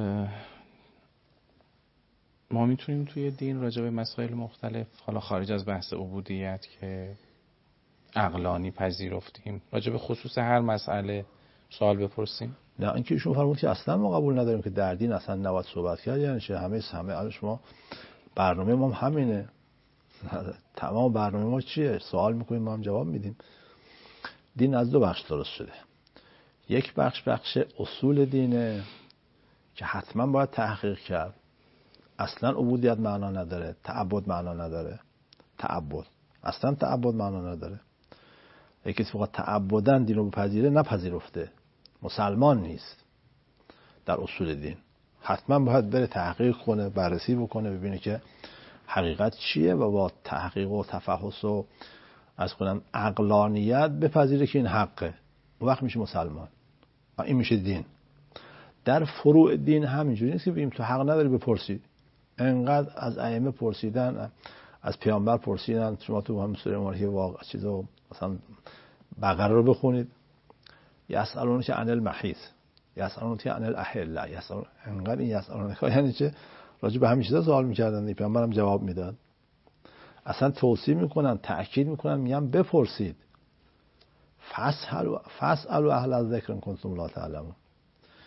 ما میتونیم توی دین راجع به مسائل مختلف، حالا خارج از بحث عبودیت که عقلانی پذیرفتیم، راجع به خصوص هر مسئله سوال بپرسیم؟ نه، اینکه ایشون فرمود که اصلا ما قبول نداریم که در دین اصلا نباید صحبت کرد، یعنی چه؟ همه شما برنامه ما همینه، تمام برنامه ما چیه؟ سوال میکنیم ما هم جواب میدیم. دین از دو بخش درست شده. یک بخش اصول دینه که حتما باید تحقیق کرد. اصلا عبودیت معنا نداره، تعبد معنا نداره. اصلا تعبد معنا نداره. یکی فقط تعبدن دین رو بپذیره، نپذیرفته، مسلمان نیست. در اصول دین حتما باید بره تحقیق کنه، بررسی بکنه، ببینه که حقیقت چیه و با تحقیق و تفحص و از کنم عقلانیت بپذیره که این حقه، اون وقت میشه مسلمان و این میشه دین. در فروع دین همینجوری نیست که بگیم تو حق نداری بپرسید. انقدر از ائمه پرسیدن، از پیامبر پرسیدن. شما تو هم سوره مارکه واقع چیزا مثلا بقره رو بخونید، یسالونک عن المحیض، یسالونک عن الاحله، انقدر این یسالونک یعنی چه؟ راجع به همین چیزا سوال می‌کردن، پیامبرم جواب میداد. اصلا توصیه میکنن، تأکید میکنن، میگن بپرسید. فاسالوا اهل الذکر ان کنتم لا تعلمون.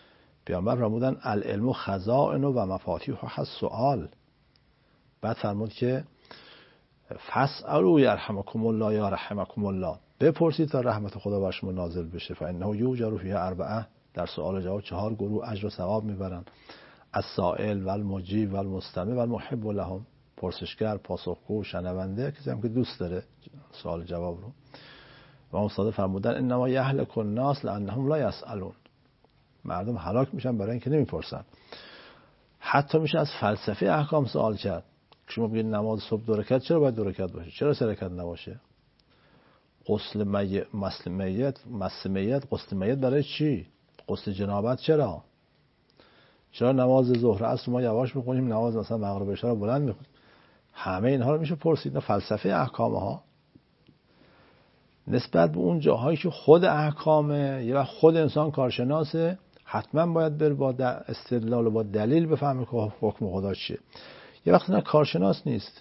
پیامبر فرمودن العلم خزائن و مفاتیح السؤال. بعد فرمود که فاسألوا یرحمکم الله یا رحمکم الله، بپرسید تا رحمت خدا بر شما نازل بشه. فانه یوجر فیه اربعه، در سوال و جواب 4 گروه اجر و ثواب میبرن: السائل و المجیب و المستمع و المحب لهم، پرسشگر، پاسخگو، شنونده، کسی هم که دوست داره سوال و جواب رو. و استاد فرمودن انما یهلک الناس لانهم لا یسالون، مردم هلاک میشن برای اینکه نمیپرسن. حتی میشه از فلسفه احکام سوال کرد. شما بگید نماز صبح 2 رکعت چرا باید 2 رکعت باشه؟ چرا 3 رکعت نباشه؟ غسل میت، مس میت، غسل میت برای چی؟ غسل جنابت چرا نماز ظهر عصر ما یواش میخونیم، نماز مثلا مغرب عشا رو بلند میخونیم؟ همه اینها رو میشه پرسید. فلسفه احکام ها نسبت به اون جاهایی که خود احکامه، یه وقت خود انسان کارشناسه، حتما باید بر با استدلال و با دلیل بفهمه که حکم خدا چیه. یه وقت نه کارشناس نیست،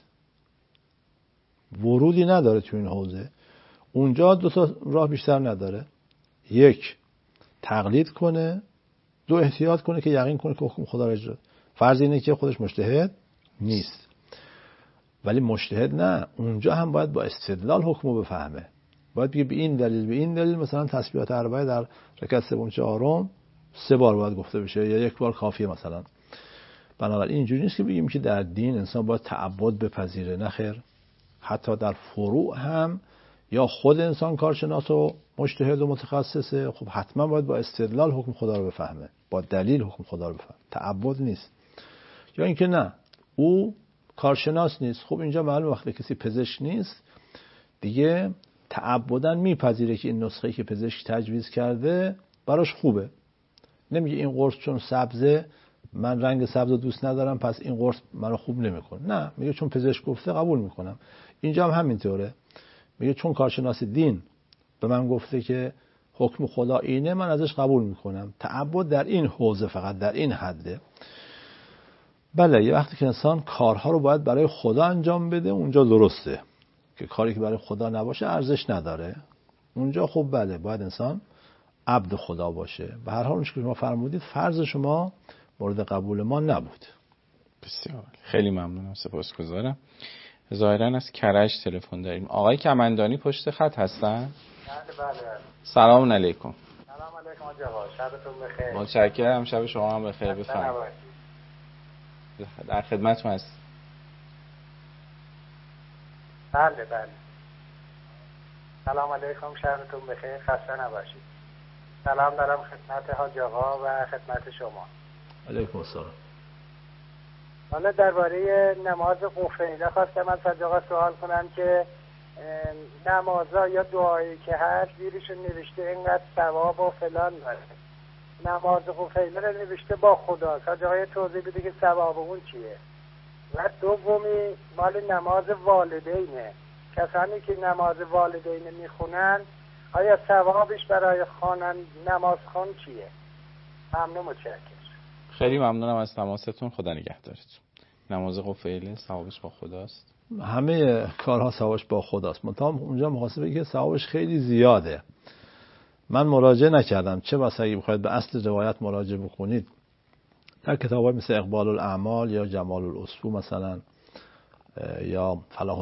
ورودی نداره تو این حوزه، اونجا 2 تا راه بیشتر نداره: 1 تقلید کنه، 2 احتیاط کنه که یقین کنه که حکم خدا را اجرا. فرض اینه که خودش مجتهد نیست، ولی مجتهد نه، اونجا هم باید با استدلال حکمو بفهمه. باید بگه به این دلیل مثلا تسبیحات 4 در رکعت 3 و 4 3 بار باید گفته بشه یا 1 بار کافیه مثلا. بنابراین اینجوری نیست که بگیم که در دین انسان باید تعبد بپذیره، نه خیر. حتی در فروع هم یا خود انسان کارشناس و مجتهد و متخصصه، خب حتما باید با استدلال حکم خدا رو بفهمه، با دلیل حکم خدا رو بفهمه، تعبد نیست. یا اینکه نه او کارشناس نیست، خب اینجا معلومه وقتی کسی پزشک نیست دیگه تعبداً میپذیره که این نسخه‌ای که پزشک تجویز کرده براش خوبه. نمیگه این قرص چون سبزه من رنگ سبز رو دوست ندارم پس این قرص منو خوب نمیکنه، نه، میگه چون پزشک گفته قبول میکنم. اینجا هم همینطوره، میگه چون کارشناس دین به من گفته که حکم خدا اینه من ازش قبول میکنم. تعبد در این حوزه، فقط در این حده. بله یه وقتی که انسان کارها رو باید برای خدا انجام بده اونجا درسته، که کاری که برای خدا نباشه ارزش نداره. اونجا خب بله باید انسان عبد خدا باشه. به هر حال اون که شما فرمودید فرض شما مورد قبول ما نبود. بسیار خیلی ممنونم، سپاسگزارم. ظاهرا از کرج تلفن داریم. آقای کمندانی پشت خط هستن؟ بله. سلام علیکم. سلام علیکم آقا، شبتون بخیر. متشکرم، شب شما هم بخیر. بفرمایید. در خدمتتون هست. بله. سلام علیکم، شبتون بخیر، خسته نباشید. سلام دارم خدمت حاج آقا و خدمت شما. علیکم السلام. حالا درباره نماز قفیله خواستم از حاج آقا سوال کنم که نمازها یا دعایی که هست زیرشون نوشته اینقدر ثواب و فلان داره. نماز قفیله رو نوشته با خدا. حاج آقا توضیح بده که ثواب اون چیه؟ و دومی مال نماز والدینه. کسانی که نماز والدین میخونن آیا ثوابش برای خوانن نماز خون چیه؟ ممنون، متشکرم. خیلی ممنونم از تماستون، خدا نگهدارتون. نماز قفیله ثوابش با خداست؟ همه کارها ثوابش با خداست، منتها اونجا محاسبه که ثوابش خیلی زیاده. من مراجعه نکردم، چه بسا اگه بخواید به اصل روایت مراجعه بکنید در کتاب‌های مثل اقبال الاعمال یا جمال الاصفو مثلا یا فلاح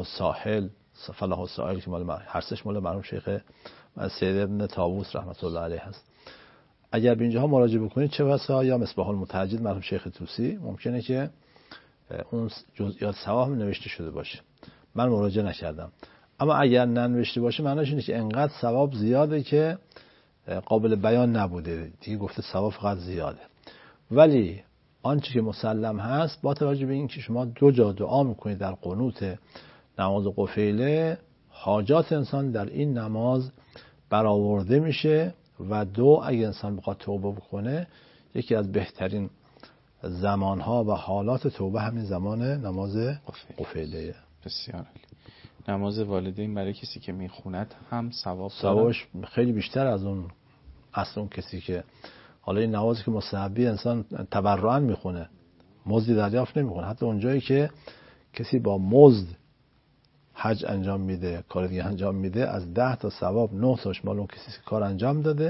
الساحل که مال هر سه‌اش مال مرحوم شیخ سید ابن طاووس رحمت الله علیه هست. اگر به اینجاها مراجعه بکنید چه بسا یا مصباح المتهجد مرحوم شیخ طوسی ممکنه که اون جزئیات ثواب نوشته شده باشه. من مراجعه نکردم، اما اگر ننوشته باشه معنیش اینه که انقدر ثواب زیاده که قابل بیان نبوده دیگه، گفته ثواب فقط زیاده. ولی آنچه که مسلم هست با توجه به این که شما 2 جا دعا میکنید در قنوت نماز قفیله، حاجات انسان در این نماز برآورده میشه و 2 اگه انسان بخواد توبه بکنه یکی از بهترین زمانها و حالات توبه همین زمان نماز قفیله. بسیار عالی. نماز والدین برای کسی که میخوند هم ثوابش خیلی بیشتر از اون اصلا کسی که حالا این نمازی که مستحبی انسان تبرعاً میخونه مزدی دریافت نمیکنه. حتی اونجایی که کسی با مزد حج انجام میده، کار دیگه انجام میده، از 10 تا ثواب 9 تاش مال اون کسی که کار انجام داده،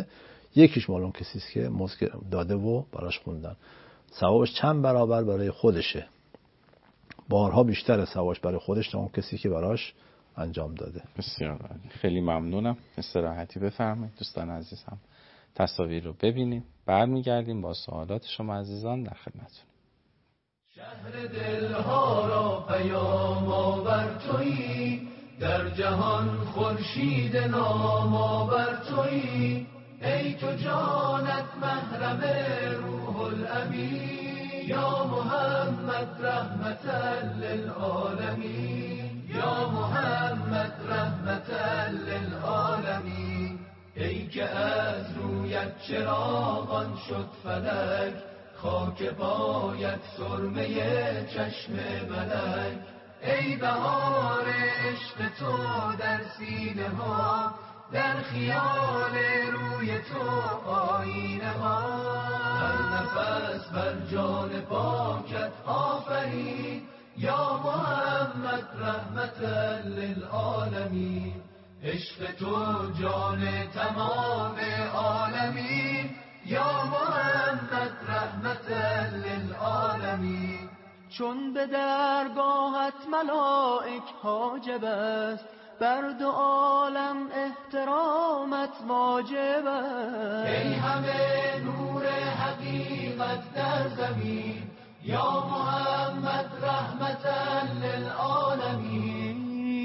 یکیش مال اون کسی است که مزد داده و براش خوندن. ثوابش چند برابر برای خودشه، بارها بیشتر ثوابش برای خودش تا اون کسی که براش انجام داده. بسیار عالی، خیلی ممنونم. استراحتی بفرمایید دوستان عزیزم، تصاویر رو ببینیم، برمیگردیم با سوالات شما عزیزان در خدمتتون. شهر دلها را پیام آور تویی، در جهان خورشید نام آور تویی، ای تو جانت محرم روح الامین، یا محمد رحمتا للعالمین، یا محمد رحمتا للعالمین. ای که از رویت چراغان شد فلک، خاک پایت سرمه چشم ملک. ای بهار عشق تو در سینه ها، در خیال روی تو آینه ها. هر نفس بر جان پاکت آفرین، یا محمد رحمتا للعالمین. عشق تو جان تمام عالمین، یا محمد رحمتا للعالمین. چون به درگاهت ملائک حاجب است، بر دو عالم احترامت واجب است. ای همه نور حقیقت در زمین، یا محمد رحمتا للعالمین.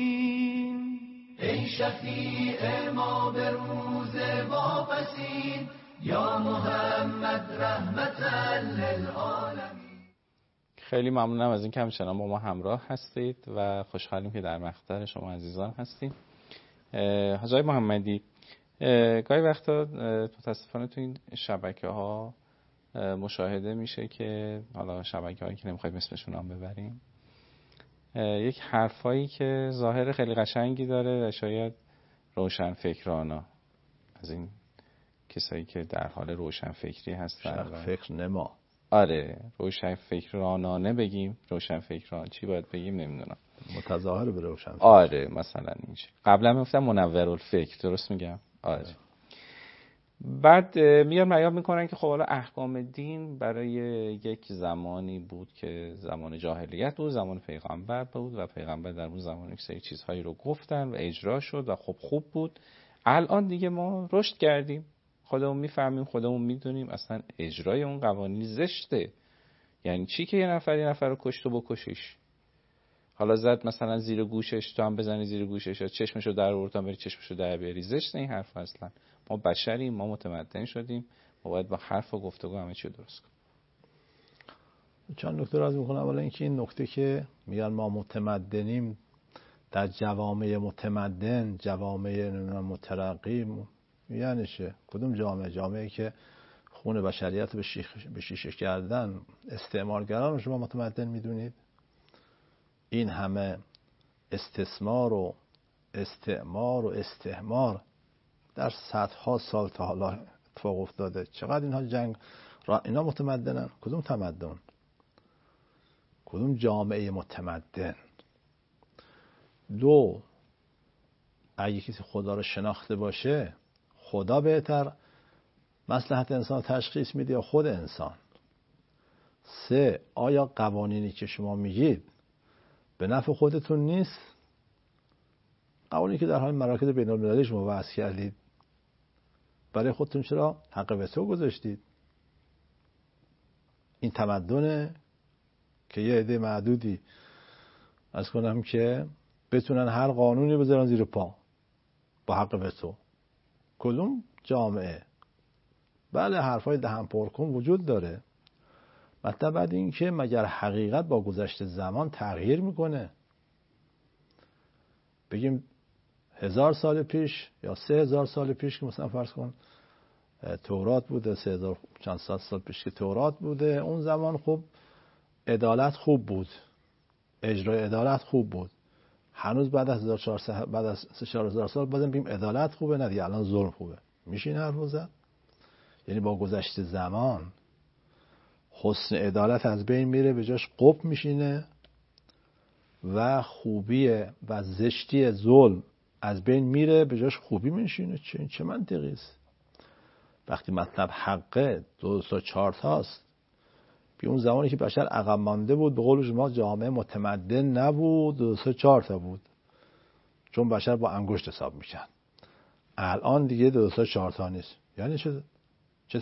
ای شفیع ما به روز واپسین، یا محمد رحمتا للعالمین. خیلی ممنونم از اینکه همچنان با ما همراه هستید و خوشحالیم که در مقطع شما عزیزان هستیم. حاج آقای محمدی، گاهی وقتا متاسفانه تو این شبکه‌ها مشاهده میشه که حالا شبکه‌هایی که نمیخوایم اسمشون هم ببریم، یک حرفایی که ظاهر خیلی قشنگی داره و شاید روشن فکرانه از این کسایی که در حال روشن فکری هستن، فکر نما. آره، روشن فکرانانه بگیم، روشن فکران چی باید بگیم نمیدونم، متظاهر به روشن فکر. آره مثلا اینجوری. قبلا میگفتم منورالفکر، درست میگم؟ آره. بعد میان بیان میکنن که خب حالا احکام دین برای یک زمانی بود که زمان جاهلیت بود، زمان پیغمبر بود و پیغمبر در اون زمان یک سری چیزهایی رو گفتن و اجرا شد و خب خوب بود. الان دیگه ما رشد کردیم، خودمون میفهمیم، خودمون میدونیم اصلا اجرای اون قوانین زشته. یعنی چی که یه نفر رو کشت و بکشیش، حالا زد مثلا زیر گوشش، تو هم بزنی زیر گوشش، یا چشمشو در آورد تا بری چشمشو در بیاری. زشته این حرف. اصلا ما بشریم، ما متمدن شدیم، ما باید با حرف و گفتگو همه چی درست کنیم. چند نکته راز میکنم. اولا اینکه این نکته که میگن ما متمدنیم، در جوامع متمدن، جوامع مترقی، یعنی چه؟ کدوم جامعه؟ جامعه که خون بشریت رو به شیشه کردن استعمارگران رو شما متمدن میدونید؟ این همه استثمار و استعمار و استحمار در صدها سال تا حالا اتفاق افتاده. چقدر اینها جنگ را اینا متمدنن؟ کدوم تمدن؟ کدوم جامعه متمدن؟ دو، اگه کسی خدا رو شناخته باشه، خدا بهتر مصلحت انسان تشخیص میده یا خود انسان؟ سه، آیا قوانینی که شما میگید به نفع خودتون نیست؟ قوانینی که در حال مراکز بین المللی شما وضع کردید، برای خودتون چرا حق وتو گذاشتید؟ این تمدنه که یه عده معدودی از کنم که بتونن هر قانونی بذارن زیر پا با حق وتو؟ کدوم جامعه؟ بله حرفای دهن پرکن وجود داره. مطلب بعد این که مگر حقیقت با گذشت زمان تغییر میکنه؟ بگیم 1000 سال پیش یا 3000 سال پیش که مثلا فرض کن تورات بوده، 3000 چند سال پیش که تورات بوده، اون زمان خب عدالت خوب بود، اجرای عدالت خوب بود. هنوز بعد از 1400 بعد از 4000 سال بازم بگیم عدالت خوبه؟ نه دیگه، الان ظلم خوبه. میشه این حرفو زد؟ یعنی با گذشت زمان حسن عدالت از بین میره، به جاش قب میشینه و خوبی و زشتی ظلم از بین میره، به جاش خوبی میشینه. چه منطقی است؟ وقتی مطلب حقه 2 تا 4 تاست، بی اون زمانی که بشر عقب مانده بود، به قول شما جامعه متمدن نبود، 2 تا 4 تا بود، چون بشر با انگشت حساب میشن. الان دیگه 2 تا 4 تا نیست. یعنی چه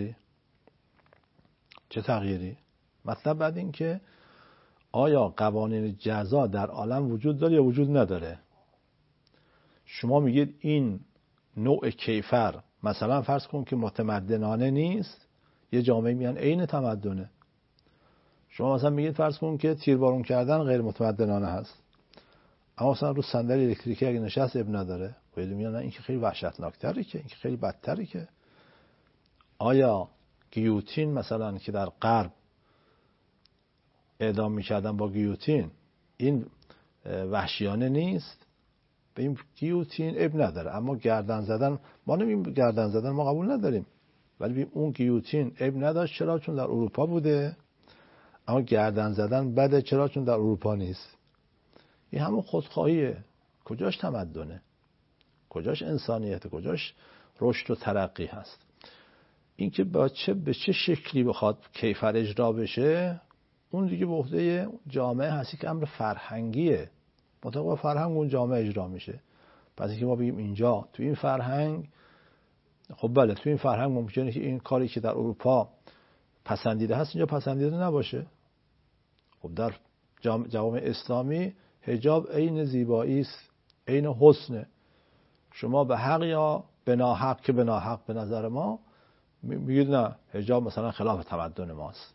تغییری؟ مطلب بعد این که آیا قوانین جزا در عالم وجود داره یا وجود نداره؟ شما میگید این نوع کیفر مثلا فرض کن که متمدنانه نیست، یه جامعه میان عین تمدنه. شما مثلا میگید فرض کن که تیربارون کردن غیر متمدنانه هست، اما مثلا رو صندلی الکتریکی اگه نشست اب نداره. خیلی میگن این که خیلی وحشتناکتره، که این که خیلی بدتره. که آیا گیوتین مثلا که در غرب اعدام میکردن با گیوتین، این وحشیانه نیست؟ به این گیوتین اب نداره، اما گردن زدن، ما نمیگیم گردن زدن ما قبول نداریم، ولی اون گیوتین اب نداشت. چرا؟ چون در اروپا بوده. اما گردن زدن بده. چرا؟ چون در اروپا نیست. این همون خودخواهیه. کجاش تمدنه؟ کجاش انسانیت؟ کجاش رشد و ترقی هست؟ این که به چه شکلی بخواد کیفر اجرا بشه، اون دیگه به عهده جامعه هستی که امر فرهنگیه. مطابق فرهنگ اون جامعه اجرا میشه. پس اینکه ما بگیم اینجا تو این فرهنگ، خب بله تو این فرهنگ ممکنه که این کاری که در اروپا پسندیده هست اینجا پسندیده نباشه. خب در جوامع اسلامی حجاب عین زیبایی است، عین حسنه. شما به حق یا به ناحق، که به ناحق به نظر ما میگید نه حجاب مثلا خلاف تمدن ماست.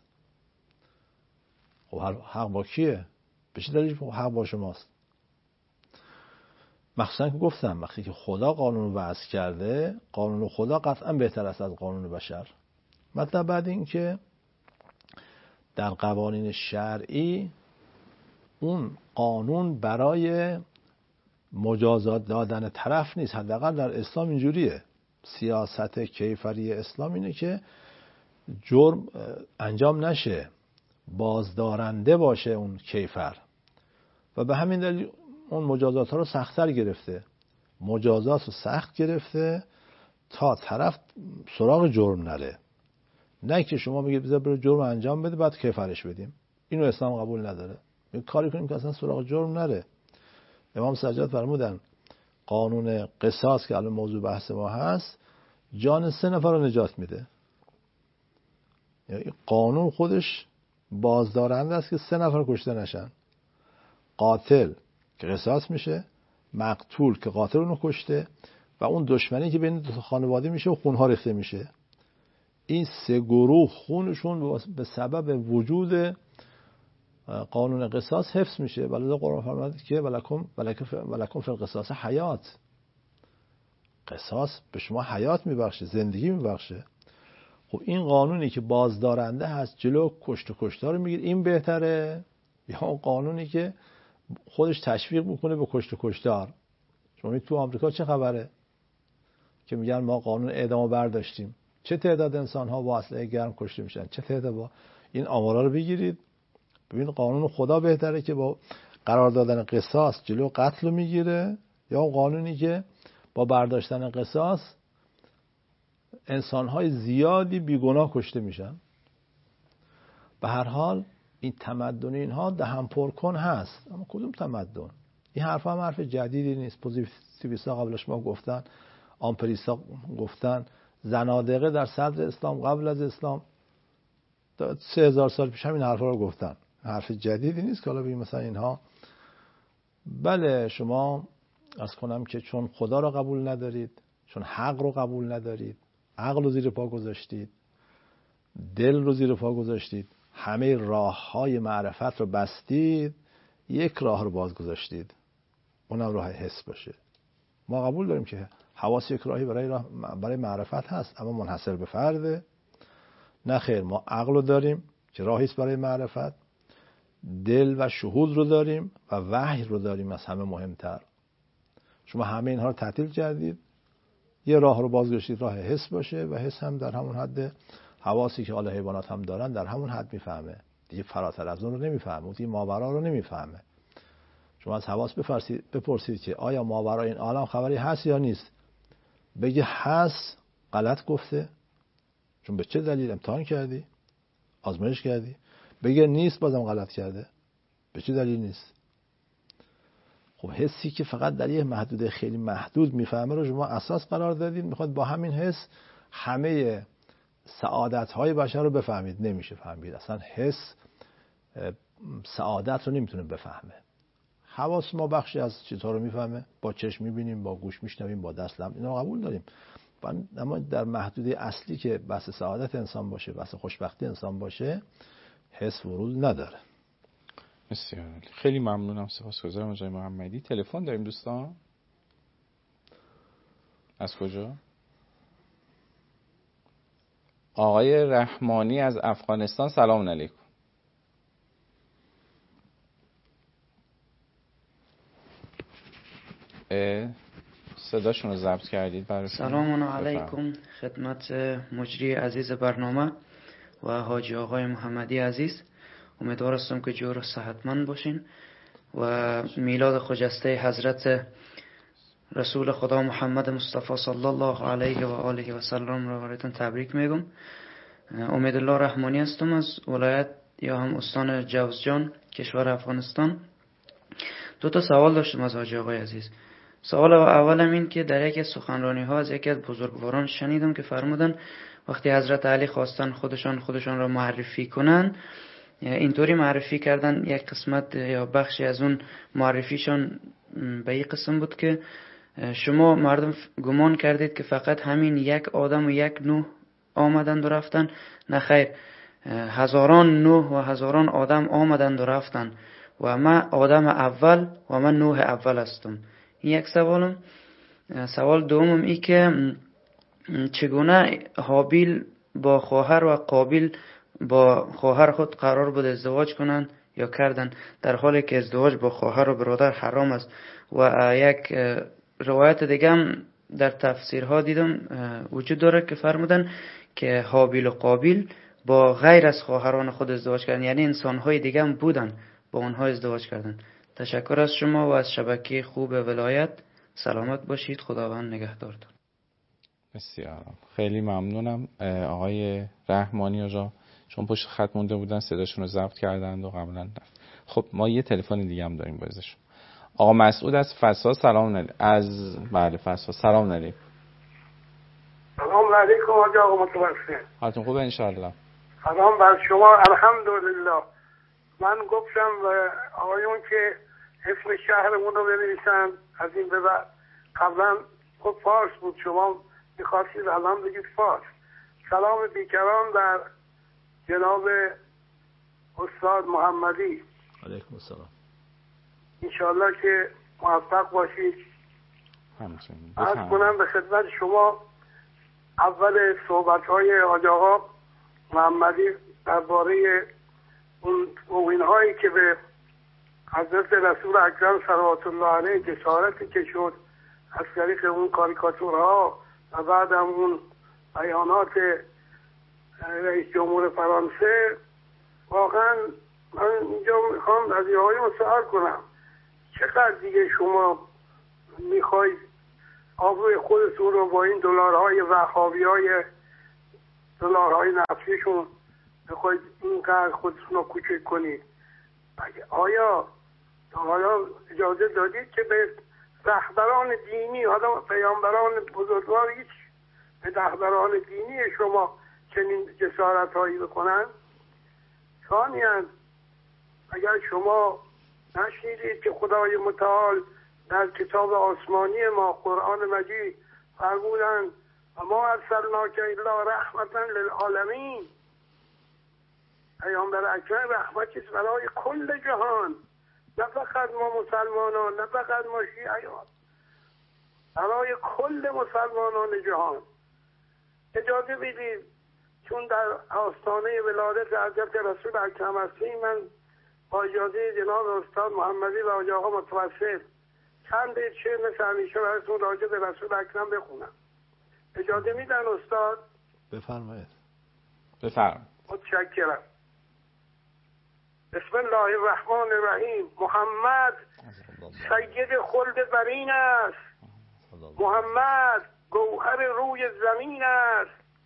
خب حق با کیه؟ به چه دلیل حق با شماست؟ مخصوصا که گفتم وقتی که خدا قانون وضع کرده، قانون خدا قطعا بهتر است از قانون بشر. مطلب بعد این که در قوانین شرعی اون قانون برای مجازات دادن طرف نیست. حداقل در اسلام اینجوریه. سیاست کیفری اسلام اینه که جرم انجام نشه، بازدارنده باشه اون کیفر، و به همین دلیل اون مجازات ها رو سخت‌تر گرفته. مجازات رو سخت گرفته تا طرف سراغ جرم نره. نه که شما بگید بذار برو جرم انجام بده بعد کیفرش بدیم. اینو اسلام قبول نداره. یه کاری کنیم که اصلا سراغ جرم نره. امام سجاد فرمودن قانون قصاص که الان موضوع بحث ما هست، جان 3 نفر رو نجات میده. یعنی قانون خودش بازدارنده است که 3 نفر کشته نشن. قاتل که قصاص میشه، مقتول که قاتل اونو کشته، و اون دشمنی که بین دو خانواده میشه و خونها ریخته میشه. این 3 گروه خونشون به سبب وجود قانون قصاص حفظ میشه. ولی قرآن فرمود که ولکم فی القصاص حیات. قصاص به شما حیات میبخشه، زندگی میبخشه. خب این قانونی که بازدارنده هست جلو کشت و کشتار رو میگیره، این بهتره یا اون قانونی که خودش تشویق میکنه به کشت و کشتار؟ شما تو آمریکا چه خبره که میگن ما قانون اعدامو برداشتیم، چه تعداد انسان ها با اسلحه گرم کشته میشن، چه تعداد. با این آمارا رو بگیرید ببین قانون خدا بهتره که با قرار دادن قصاص جلو قتل رو میگیره، یا قانونی که با برداشتن قصاص انسان‌های زیادی بیگناه کشته میشن. به هر حال این تمدن اینها دهن پر کن هست، اما کدوم تمدن؟ این حرف هم حرف جدیدی نیست. پوزیتیویست‌ها قبلش ما گفتن، آمپریست‌ها گفتن، زنادقه در صدر اسلام قبل از اسلام 3000 سال پیش همین حرفا رو گفتن. حرف جدیدی نیست که حالا بگیم مثلا اینها. بله شما عرض کنم که چون خدا رو قبول ندارید، چون حق رو قبول ندارید، عقل رو زیر پا گذاشتید، دل رو زیر پا گذاشتید، همه راه‌های معرفت رو بستید، یک راه رو باز گذاشتید، اونم راه حس باشه. ما قبول داریم که حواس یک راهی برای معرفت هست، اما منحصر به فرده. نه خیر، ما عقل رو داریم که راهی است برای معرفت، دل و شهود رو داریم و وحی رو داریم. از همه مهمتر شما همه اینها رو تعطیل کردید، یه راه رو بازگشتید راه حس باشه، و حس هم در همون حد حواسی که حالا حیوانات هم دارن در همون حد میفهمه، دیگه فراتر از اون رو نمیفهمه، دیگه ماورا رو نمیفهمه. شما از حواس بپرسید که آیا ماورای این عالم خبری هست یا نیست، بگه هست غلط گفته، چون به چه دلیل امتحان کردی، آزمایش کردی، بگه نیست بازم غلط کرده، به چه دلیل نیست؟ خب حسی که فقط در یه محدوده خیلی محدود میفهمه رو شما اساس قرار دادید، میخواد با همین حس همه سعادت‌های بشر رو بفهمید. نمیشه فهمید. اصلا حس سعادت رو نمیتونه بفهمه. حواس ما بخشی از چیزها رو میفهمه، با چشم میبینیم، با گوش میشنویم، با دست لمس، اینا رو قبول داریم. اما در محدوده اصلی که بحث سعادت انسان باشه، بحث خوشبختی انسان باشه، حس ورود نداره. بسیار خیلی ممنونم، سپاسگزارم آقای محمدی. تلفن داریم دوستان؟ از کجا؟ آقای رحمانی از افغانستان، سلام علیکم. صداشون رو ضبط کردید برای سلام علیکم خدمت مجری عزیز برنامه و حاجی آقای محمدی عزیز. امیدوارم که جور و صحتمند باشین و میلاد خجسته حضرت رسول خدا محمد مصطفی صلی الله علیه و آله و سلم را براتون تبریک میگم. امید الله رحمانی هستم از ولایت یا هم استان جوزجان کشور افغانستان. دو تا سوال داشتم از حاجی آقای عزیز. سوال اولم این که در یکی از سخنرانی ها از یکی از بزرگواران شنیدم که فرمودن وقتی حضرت علی خواستن خودشان را معرفی کنن، اینطوری معرفی کردن، یک قسمت یا بخشی از اون معرفیشان به این قسم بود که شما مردم گمان کردید که فقط همین یک آدم و یک نوح آمدند و رفتن. نه خیر، هزاران نوح و هزاران آدم آمدند و رفتن و من آدم اول و من نوح اول هستم. این یک سوالم. سوال دومم ای که چگونه هابیل با خواهر و قابیل با خواهر خود قرار بود ازدواج کنند یا کردن، در حالی که ازدواج با خواهر و برادر حرام است. و یک روایت دیگه هم در تفسیرها دیدم وجود داره که فرمودن که هابیل و قابیل با غیر از خواهران خود ازدواج کردن، یعنی انسان‌های دیگه هم بودن با اونها ازدواج کردن. تشکر از شما و از شبکه خوب ولایت. سلامت باشید، خداوند نگهدارتون. بسیار خیلی ممنونم آقای رحمانی آقا، چون پشت خط مونده بودن صداشون رو ضبط کردند و قبلا. خب ما یه تلفن دیگه هم داریم بازشون. آقا مسعود از فسا، سلام علیکم. از بله فسا، سلام علیکم. سلام علیکم آقا متوسل. حالتون خوبه ان شاء الله؟ سلام بر شما، الحمدلله. من گفتم آقایون که اسم شهرمون رو بنویسن از این به بعد. قبلا خب فارس بود، شما میخواستید الان بگید فارس. سلام بیکران در جناب استاد محمدی. علیکم السلام. انشاءالله که موفق باشید. همچنین. عرض کنم به خدمت شما اول صحبت‌های آقا محمدی درباره اون مومن‌هایی که به حضرت رسول اکرم صلوات الله علیه جسارتی که شد از طریق اون کاریکاتورها و بعد هم اون بیانات رئیس جمهور فرانسه، واقعا من اینجا میخوام از آقایون سوال کنم چقدر دیگه شما میخواید آبروی خودتون رو با این دلارهای وهابی‌های دلارهای نفسیشون بخواید اینقدر خودتون رو کوچک کنید؟ آیا اجازه دادید که به رهبران دینی، حالا پیامبران بزرگوار، هیچ به رهبران دینی شما چنین جسارت هایی بکنن؟ ثانیاً اگر شما نشنیدید که خدای متعال در کتاب آسمانی ما قرآن مجید فرمودند و ما ارسلناک الا رحمتا للعالمین، پیامبر اکرم رحمتی است برای کل جهان، نه فقط ما مسلمانان، نه فقط ما شیعیان، برای کل مسلمانان جهان. اجازه بدید چون در آستانه ولادت حضرت رسول اکرم هستیم، من با اجازه جناب استاد محمدی و آقا متوسل چند بیت شعر مثل همیشه براتون راجع به رسول اکرم بخونم. اجازه میدن استاد؟ بفرمایید. بفرمایید. متشکرم. بسم الله الرحمن الرحیم. محمد سید خلد برین است، محمد گوهر روی زمین است،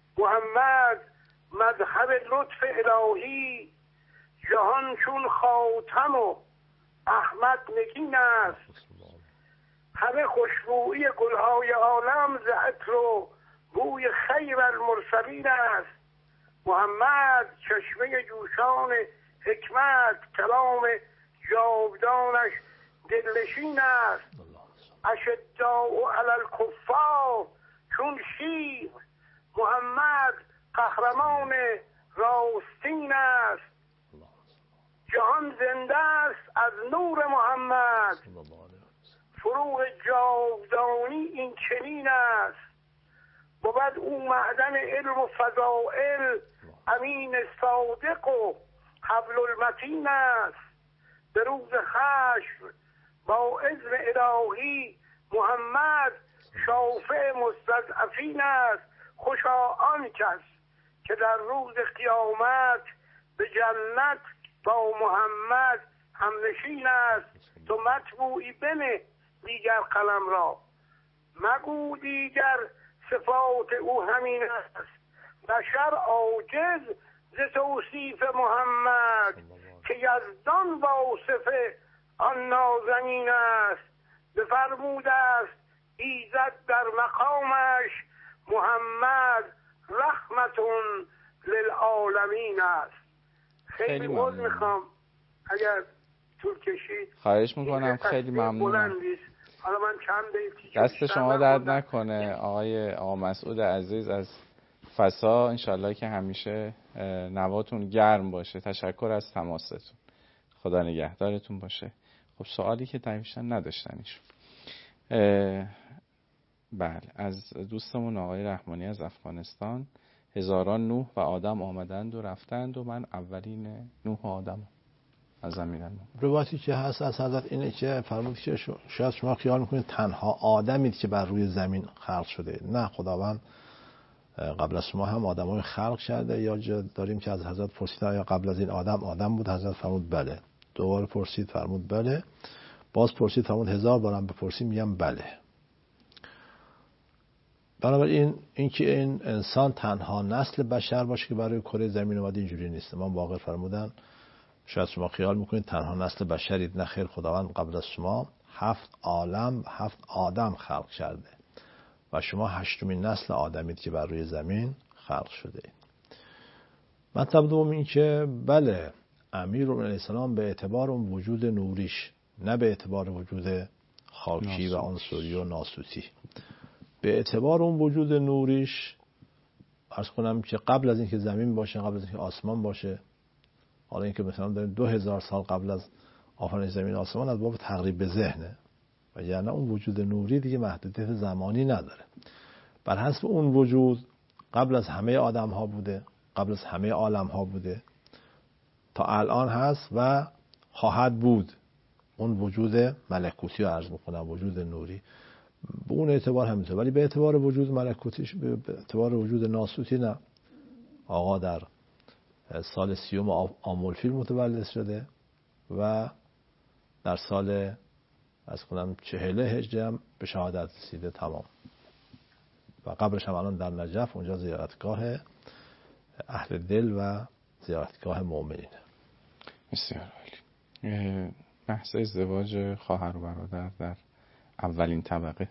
محمد مذهب لطف الهی، جهان چون خاتم و احمد نگین است. همه خوشبویی گلهای عالم ز عطر و بوی خیر المرسلین است. محمد چشمه جوشان حکمت، کلام جاودانش دلنشین است. اشداء علی الکفار چون شیر، محمد قهرمان راستین است. جهان زنده است از نور محمد، فروغ جاودانی این چنین است. بود او معدن علم و فضائل، امین صادق و حبل المتین است. به روز حشر با اذن الهی، محمد شافع مستضعفین است. خوشا آن کس که در روز قیامت به جنت با محمد همنشین است. تو مطبوعی بنه دیگر قلم را، مگو دیگر صفات او همین است. بشر عاجز ز توصیف محمد، که یزدان واصف آن نازنین است. بفرموده است ایزد در مقامش، محمد رحمتون للعالمین است. خیلی عذر میخوام اگر طول کشید. خواهش میکنم، خیلی ممنونم. حالا من چند دقیقه دست شما درد نکنه آقا مسعود عزیز از فسا. انشالله که همیشه نواتون گرم باشه. تشکر از تماستون. خدا نگهدارتون باشه. خب سوالی که نوشتن نداشتنیش. بله، از دوستمون آقای رحمانی از افغانستان، هزاران نوح و آدم آمدند و رفتند و من اولین نوح و آدم از زمین. روایتی که هست از حضرت اینه که فرمود که شاید شما خیال میکنید تنها آدمید که بر روی زمین خلق شده. نه، خداوند قبل از شما هم آدمای خلق کرده. یا داریم که از حضرت پرسید آیا قبل از این آدم بود؟ حضرت فرمود بله. دوباره پرسید، فرمود بله. باز پرسید، فرمود 1000 بارم بپرسیم میگم بله. بنابراین اینکه این انسان تنها نسل بشر باشه که برای کره زمین اومده اینجوری نیست. امام باقر فرمودن شاید شما خیال میکنید تنها نسل بشرید. نه خیر، خداوند قبل از شما 7 عالم 7 آدم خلق کرده و شما 8مین نسل آدمید که بر روی زمین خلق شده. مطلب دوم این که بله، امیرالمومنین علیه السلام به اعتبار اون وجود نوریش، نه به اعتبار وجود خاکی و عنصری و ناسوتی، به اعتبار اون وجود نوریش عرض کنم که قبل از اینکه زمین باشه، قبل از اینکه آسمان باشه، حالا اینکه مثلا داریم 2000 سال قبل از آفرینش زمین آسمان، از باب تقریب به ذهنه و یعنی اون وجود نوری دیگه محدودیت زمانی نداره. بر حسب اون وجود قبل از همه آدم ها بوده، قبل از همه عالم ها بوده، تا الان هست و خواهد بود. اون وجود ملکوتی رو عرض میکنم، وجود نوری به اون اعتبار همینطور. ولی به اعتبار وجود ملکوتیش، به اعتبار وجود ناسوتی نه. آقا در سال 30 آمولفیل متولد شده و در سال از کنم 40 هجری هم به شهادت رسیده. تمام. و قبرش هم الان در نجف، اونجا زیارتگاه اهل دل و زیارتگاه مؤمنین. بسیار عالی. بحث ازدواج خواهر و برادر در اولین طبقه.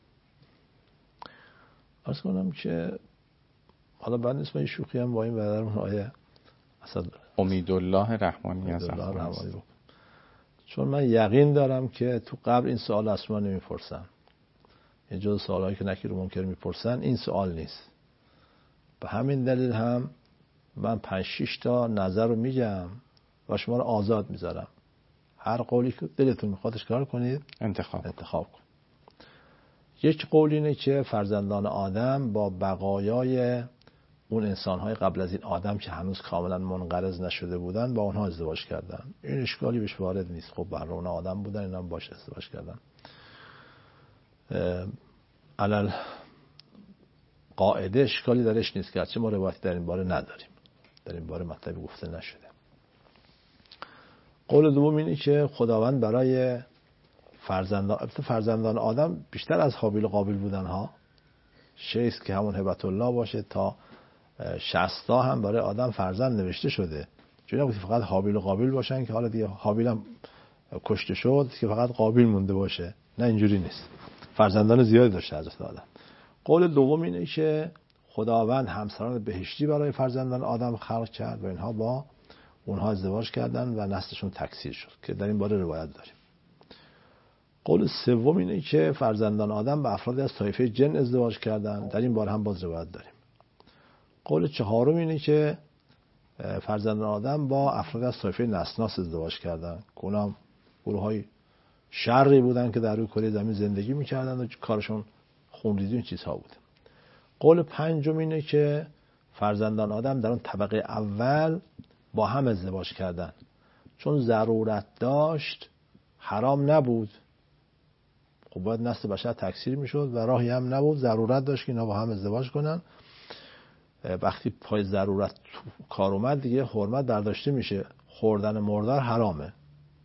عرض کنم که حالا بعد نیست من شوخی هم با این برادرمون آیه امیدالله رحمانی از افغانستان، چون من یقین دارم که تو قبر این سوال اصلا نمیپرسن. یه جز سوالایی که نکیر و منکر میپرسن این سوال نیست. به همین دلیل هم من 5-6 تا نظر رو میگم و شما رو آزاد میذارم. هر قولی که دلتون میخوادش کار کنید، انتخاب کن. یک قول اینه که فرزندان آدم با بقایای اون انسان‌های قبل از این آدم که هنوز کاملا منقرض نشده بودن با اونها ازدواج کردن. این اشکالی بهش وارد نیست. خب برای اون آدم بودن، اینا هم باش ازدواج کردن. علل قاعده اشکالی درش نیست که چه ما روایتی در این باره نداریم. در این باره مطلبی گفته نشده. قول دوم اینه که خداوند برای فرزندان آدم بیشتر از هابیل و قابیل بودن ها، شیست که همون هبت الله باشه تا 60 هم برای آدم فرزند نوشته شده. چون نبود فقط هابیل و قابیل باشن که حالا دیگه هابیل هم کشته شد که فقط قابیل مونده باشه. نه اینجوری نیست. فرزندان زیادی داشته حضرت آدم. قول دوم اینه که خداوند همسران بهشتی برای فرزندان آدم خلق کرد و اینها با اونها ازدواج کردن و نسلشون تکثیر شد که در این باره روایت داریم. قول سوم اینه که فرزندان آدم با افرادی از طایفه جن ازدواج کردن. در این باره هم باز روایت داریم. قول چهارم اینه که فرزندان آدم با افراد از طایفه نسناس ازدواج کردن که اونها گروه‌های شرقی بودن که در روی کره زمین زندگی می‌کردن و کارشون خونریزی این چیزها بود. قول پنجم اینه که فرزندان آدم در اون طبقه اول با هم ازدواج کردن چون ضرورت داشت، حرام نبود. خب باید نسل بشر تکثیر میشد و راهی هم نبود، ضرورت داشت که اینا با هم ازدواج کنن. وقتی پای ضرورت کار اومد دیگه حرمت برداشته میشه. خوردن مردار حرامه.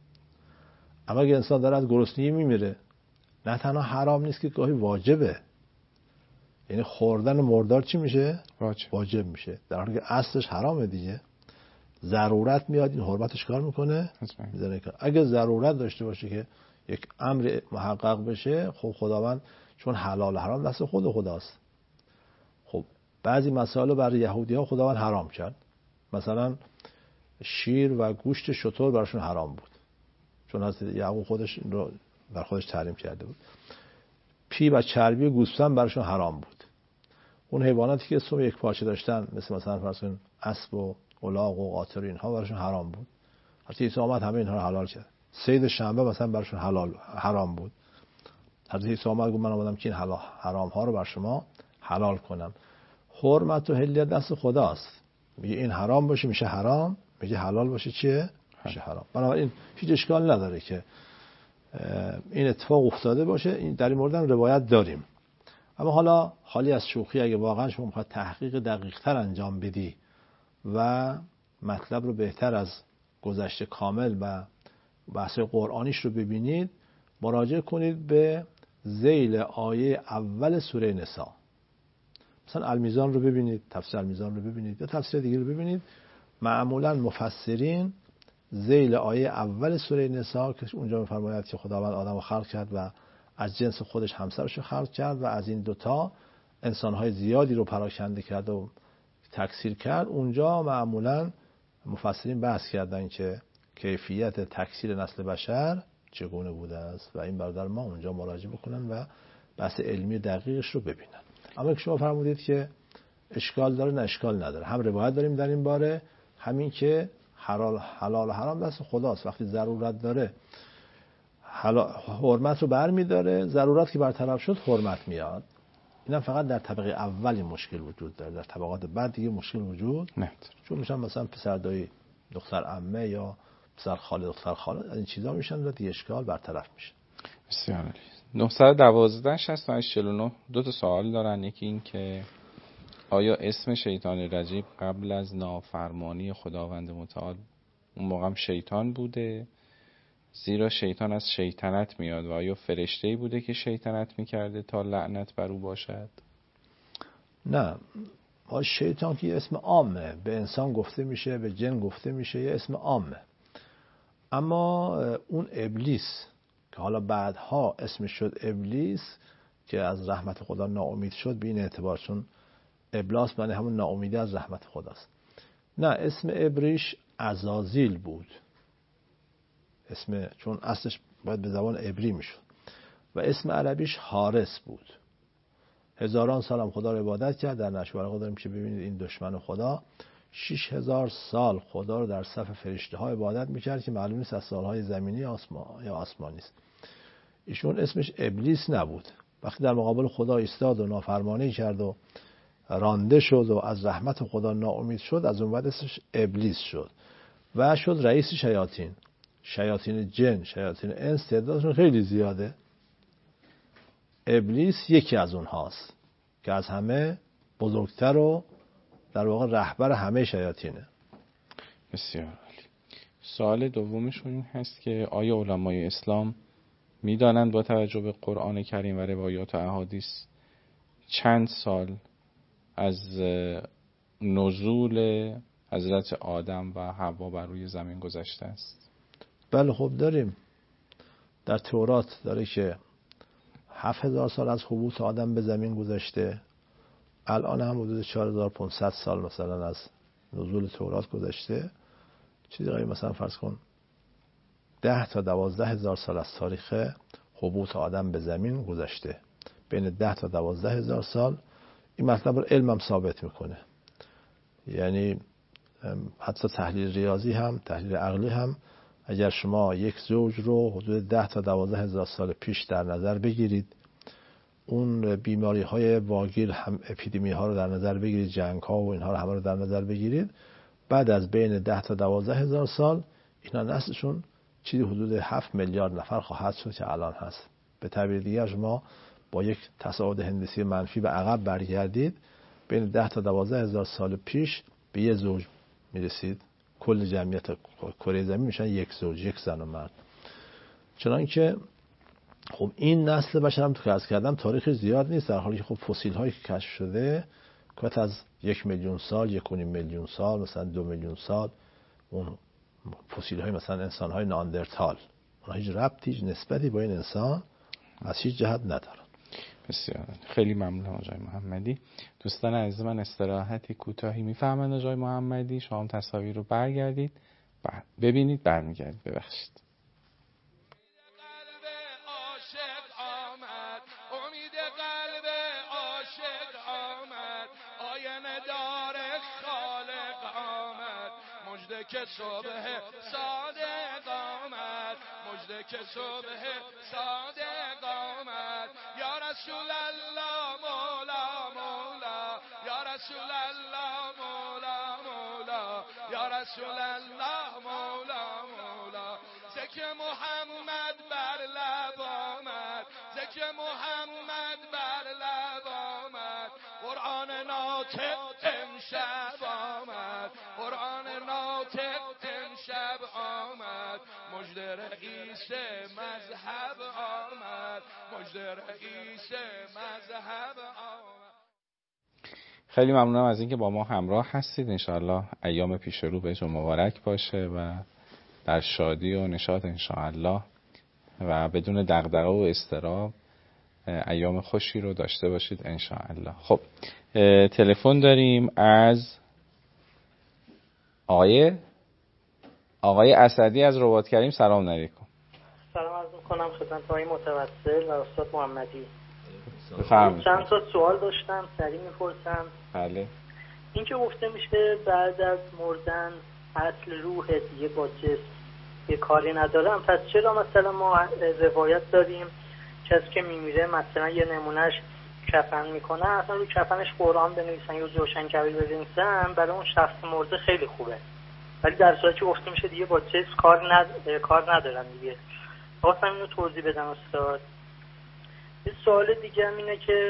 اما اگه انسان داره از گرسنگی میمیره، نه تنها حرام نیست که گاهی واجبه. یعنی خوردن مردار چی میشه؟ واجب میشه. در حالی که اصلش حرامه دیگه. ضرورت میاد این حرمتش کار میکنه. اگه ضرورت داشته باشه که یک امر محقق بشه، خب خداوند چون حلال و حرام دست خود خداست. خب بعضی مسائل برای یهودی‌ها خداوند حرام کرد. مثلا شیر و گوشت شتر براشون حرام بود چون حضرت یعقوب خودش این رو بر خودش تحریم کرده بود. پی و چربی گوسفند براشون حرام بود. اون حیواناتی که اسم یک پارچه داشتن مثلا فرض کن اسب و الاغ و قاطر اینها براشون حرام بود. حضرت عیسی آمد همه اینها رو حلال کرد. صید شنبه مثلا براشون حرام بود. حضرت عیسی آمد گفت من اومدم که این حرام ها رو بر شما حلال کنم. حرمت و حلیت دست خداست. میگه این حرام باشه میشه حرام، میگه حلال باشه چیه؟ میشه حرام. بنابراین هیچ اشکال نداره که این اتفاق افتاده باشه. این در این مورد هم روایت داریم. اما حالا خالی از شوخی، اگه واقعا شما میخواد تحقیق دقیق‌تر انجام بدی و مطلب رو بهتر از گذشته کامل و بحث قرآنیش رو ببینید، مراجعه کنید به ذیل آیه اول سوره نساء. مثلا المیزان رو ببینید، تفسیر المیزان رو ببینید یا تفسیر دیگه رو ببینید. معمولا مفسرین ذیل آیه اول سوره نساء که اونجا می‌فرماید که خداوند آدم رو خلق کرد و از جنس خودش همسرش رو خلق کرد و از این دوتا انسان‌های زیادی رو پراکنده کرد و تکثیر کرد، اونجا معمولا مفسرین بحث کردن که کیفیت تکثیر نسل بشر چگونه بوده است و این برادر ما اونجا مراجعه بکنن و بحث علمی دقیقش رو ببینن. اما که شما فرمودید که اشکال داره، نه اشکال نداره. هم روایت داریم در این باره، همین که حلال و حرام دست خداست. وقتی ضرورت داره حرمت رو برمی‌داره، ضرورت که برطرف شد حرمت میاد. اینم فقط در طبقه اولی مشکل وجود داره، در طبقات بعد دیگه مشکل وجود نداره. چون میشن مثلا پسر دایی دختر عمه یا پسر خاله دختر خاله، این چیزا میشن و دیگه اشکال برطرف میشه. بسیار عالی. 912 68 49 دو تا سوال دارن. یکی این که آیا اسم شیطان رجیم قبل از نافرمانی خداوند متعال اون موقع شیطان بوده؟ زیرا شیطان از شیطنت میاد و آیا فرشته‌ای بوده که شیطنت میکرده تا لعنت بر او باشد؟ نه، شیطان که اسم عامه، به انسان گفته میشه، به جن گفته میشه، یه اسم عامه. اما اون ابلیس که حالا بعدها اسمش شد ابلیس که از رحمت خدا ناامید شد، به این اعتبار چون ابلاس معنی همون ناامیدی از رحمت خداست. نه، اسم ابریش عزازیل بود. چون اصلش باید به زبان عبری میشد و اسم عربیش حارس بود. هزاران سال هم خدا رو عبادت کرد. در نشر البلاغه داریم که ببینید این دشمن خدا 6000 سال خدا رو در صف فرشته ها عبادت میکرد که معلوم نیست از سالهای زمینی یا آسمانی است. ایشون اسمش ابلیس نبود. وقتی در مقابل خدا ایستاد و نافرمانی کرد و رانده شد و از رحمت خدا ناامید شد، از اون بعد اسمش ابلیس شد و شد رئیس شیاطین. شیاطین جن، شیاطین انس تعدادشون خیلی زیاده. ابلیس یکی از اونهاست که از همه بزرگتر و در واقع رهبر همه شیاطینه. بسیار عالی. سوال دومشون این هست که آیا علمای اسلام میدانند با توجه به قرآن کریم و روایات و احادیث چند سال از نزول حضرت آدم و حوا بر روی زمین گذشته است؟ بله خب داریم. در تورات داره که 7000 سال از هبوط آدم به زمین گذشته. الان هم حدود 4500 سال مثلا از نزول تورات گذشته. چیزی قریب مثلا فرض کن 10 تا 12000 سال از تاریخ هبوط آدم به زمین گذشته. بین 10 تا 12000 سال. این مطلب رو علم هم ثابت میکنه. یعنی حتی تحلیل ریاضی هم، تحلیل عقلی هم، اگر شما یک زوج رو حدود 10 تا 12000 سال پیش در نظر بگیرید، اون بیماری های واگیر هم اپیدمی ها رو در نظر بگیرید، جنگ ها و اینها رو همه رو در نظر بگیرید، بعد از بین 10 تا 12000 سال اینا نسلشون چیزی حدود 7 میلیارد نفر خواهد شد که الان هست. به تعبیر دیگر شما با یک تصاعد هندسی منفی به عقب برگردید، بین 10 تا 12000 سال پیش به یه زوج میرسید. کل جمعیت کره زمین میشن یک زوج، یک زن و مرد. چنانکه خب این نسل بشر هم تو که عرض کردم تاریخ زیاد نیست، در حالی که خب فسیل هایی که کشف شده که از 1 میلیون سال، 1.5 میلیون سال، مثلا 2 میلیون سال، اون فسیل های مثلا انسان های ناندرتال، اونها هیچ ربطی، هیچ نسبتی با این انسان از هیچ جهت ندارن. بسیار خیلی ممنونم آقای محمدی. دوستان عزیز من استراحتی کوتاهی میفهمند آقای محمدی، شما هم تصاویر رو برگردید ببینید برمیگردید. ببخشید. که صبح صادق آمد، مژده که صبح صادق آمد. یا رسول الله مولا مولا، یا رسول الله مولا مولا، یا رسول الله مولا مولا. ذکر محمد بر لب آمد، ذکر محمد بر لب آمد. قرآن ناطق امشب آمد، قرآن ناطق امشب آمد. مژده رئیس مذهب آمد، مژده رئیس مذهب آمد. خیلی ممنونم از اینکه با ما همراه هستید. انشاءالله ایام پیش رو بهتون مبارک باشه و در شادی و نشاط انشاءالله و بدون دغدغه و اضطراب ایام خوشی رو داشته باشید انشاءالله. خب تلفن داریم از آقای اسدی از رباط کریم. سلام علیکم. سلام عرض می‌کنم خدمت آقای متوسل و استاد محمدی. بفرمایید. چند تا سوال داشتم سریع می‌پرسم. بله. این که گفته میشه بعد از مردن اصل روح دیگه با جسم یه کاری ندارم، پس چرا مثلا ما روایت داریم کسی که میمیره مثلا یه نمونهش کفن میکنه، اصلا روی کفنش قرآن بنویسن یا روشنگری بنویسن، برای اون شخص مرده خیلی خوبه، ولی در صورتی که گفته میشه دیگه با جسم کار ندارن دیگه. خواستم اینو توضیح بدم استاد. یه سوال دیگه هم اینه که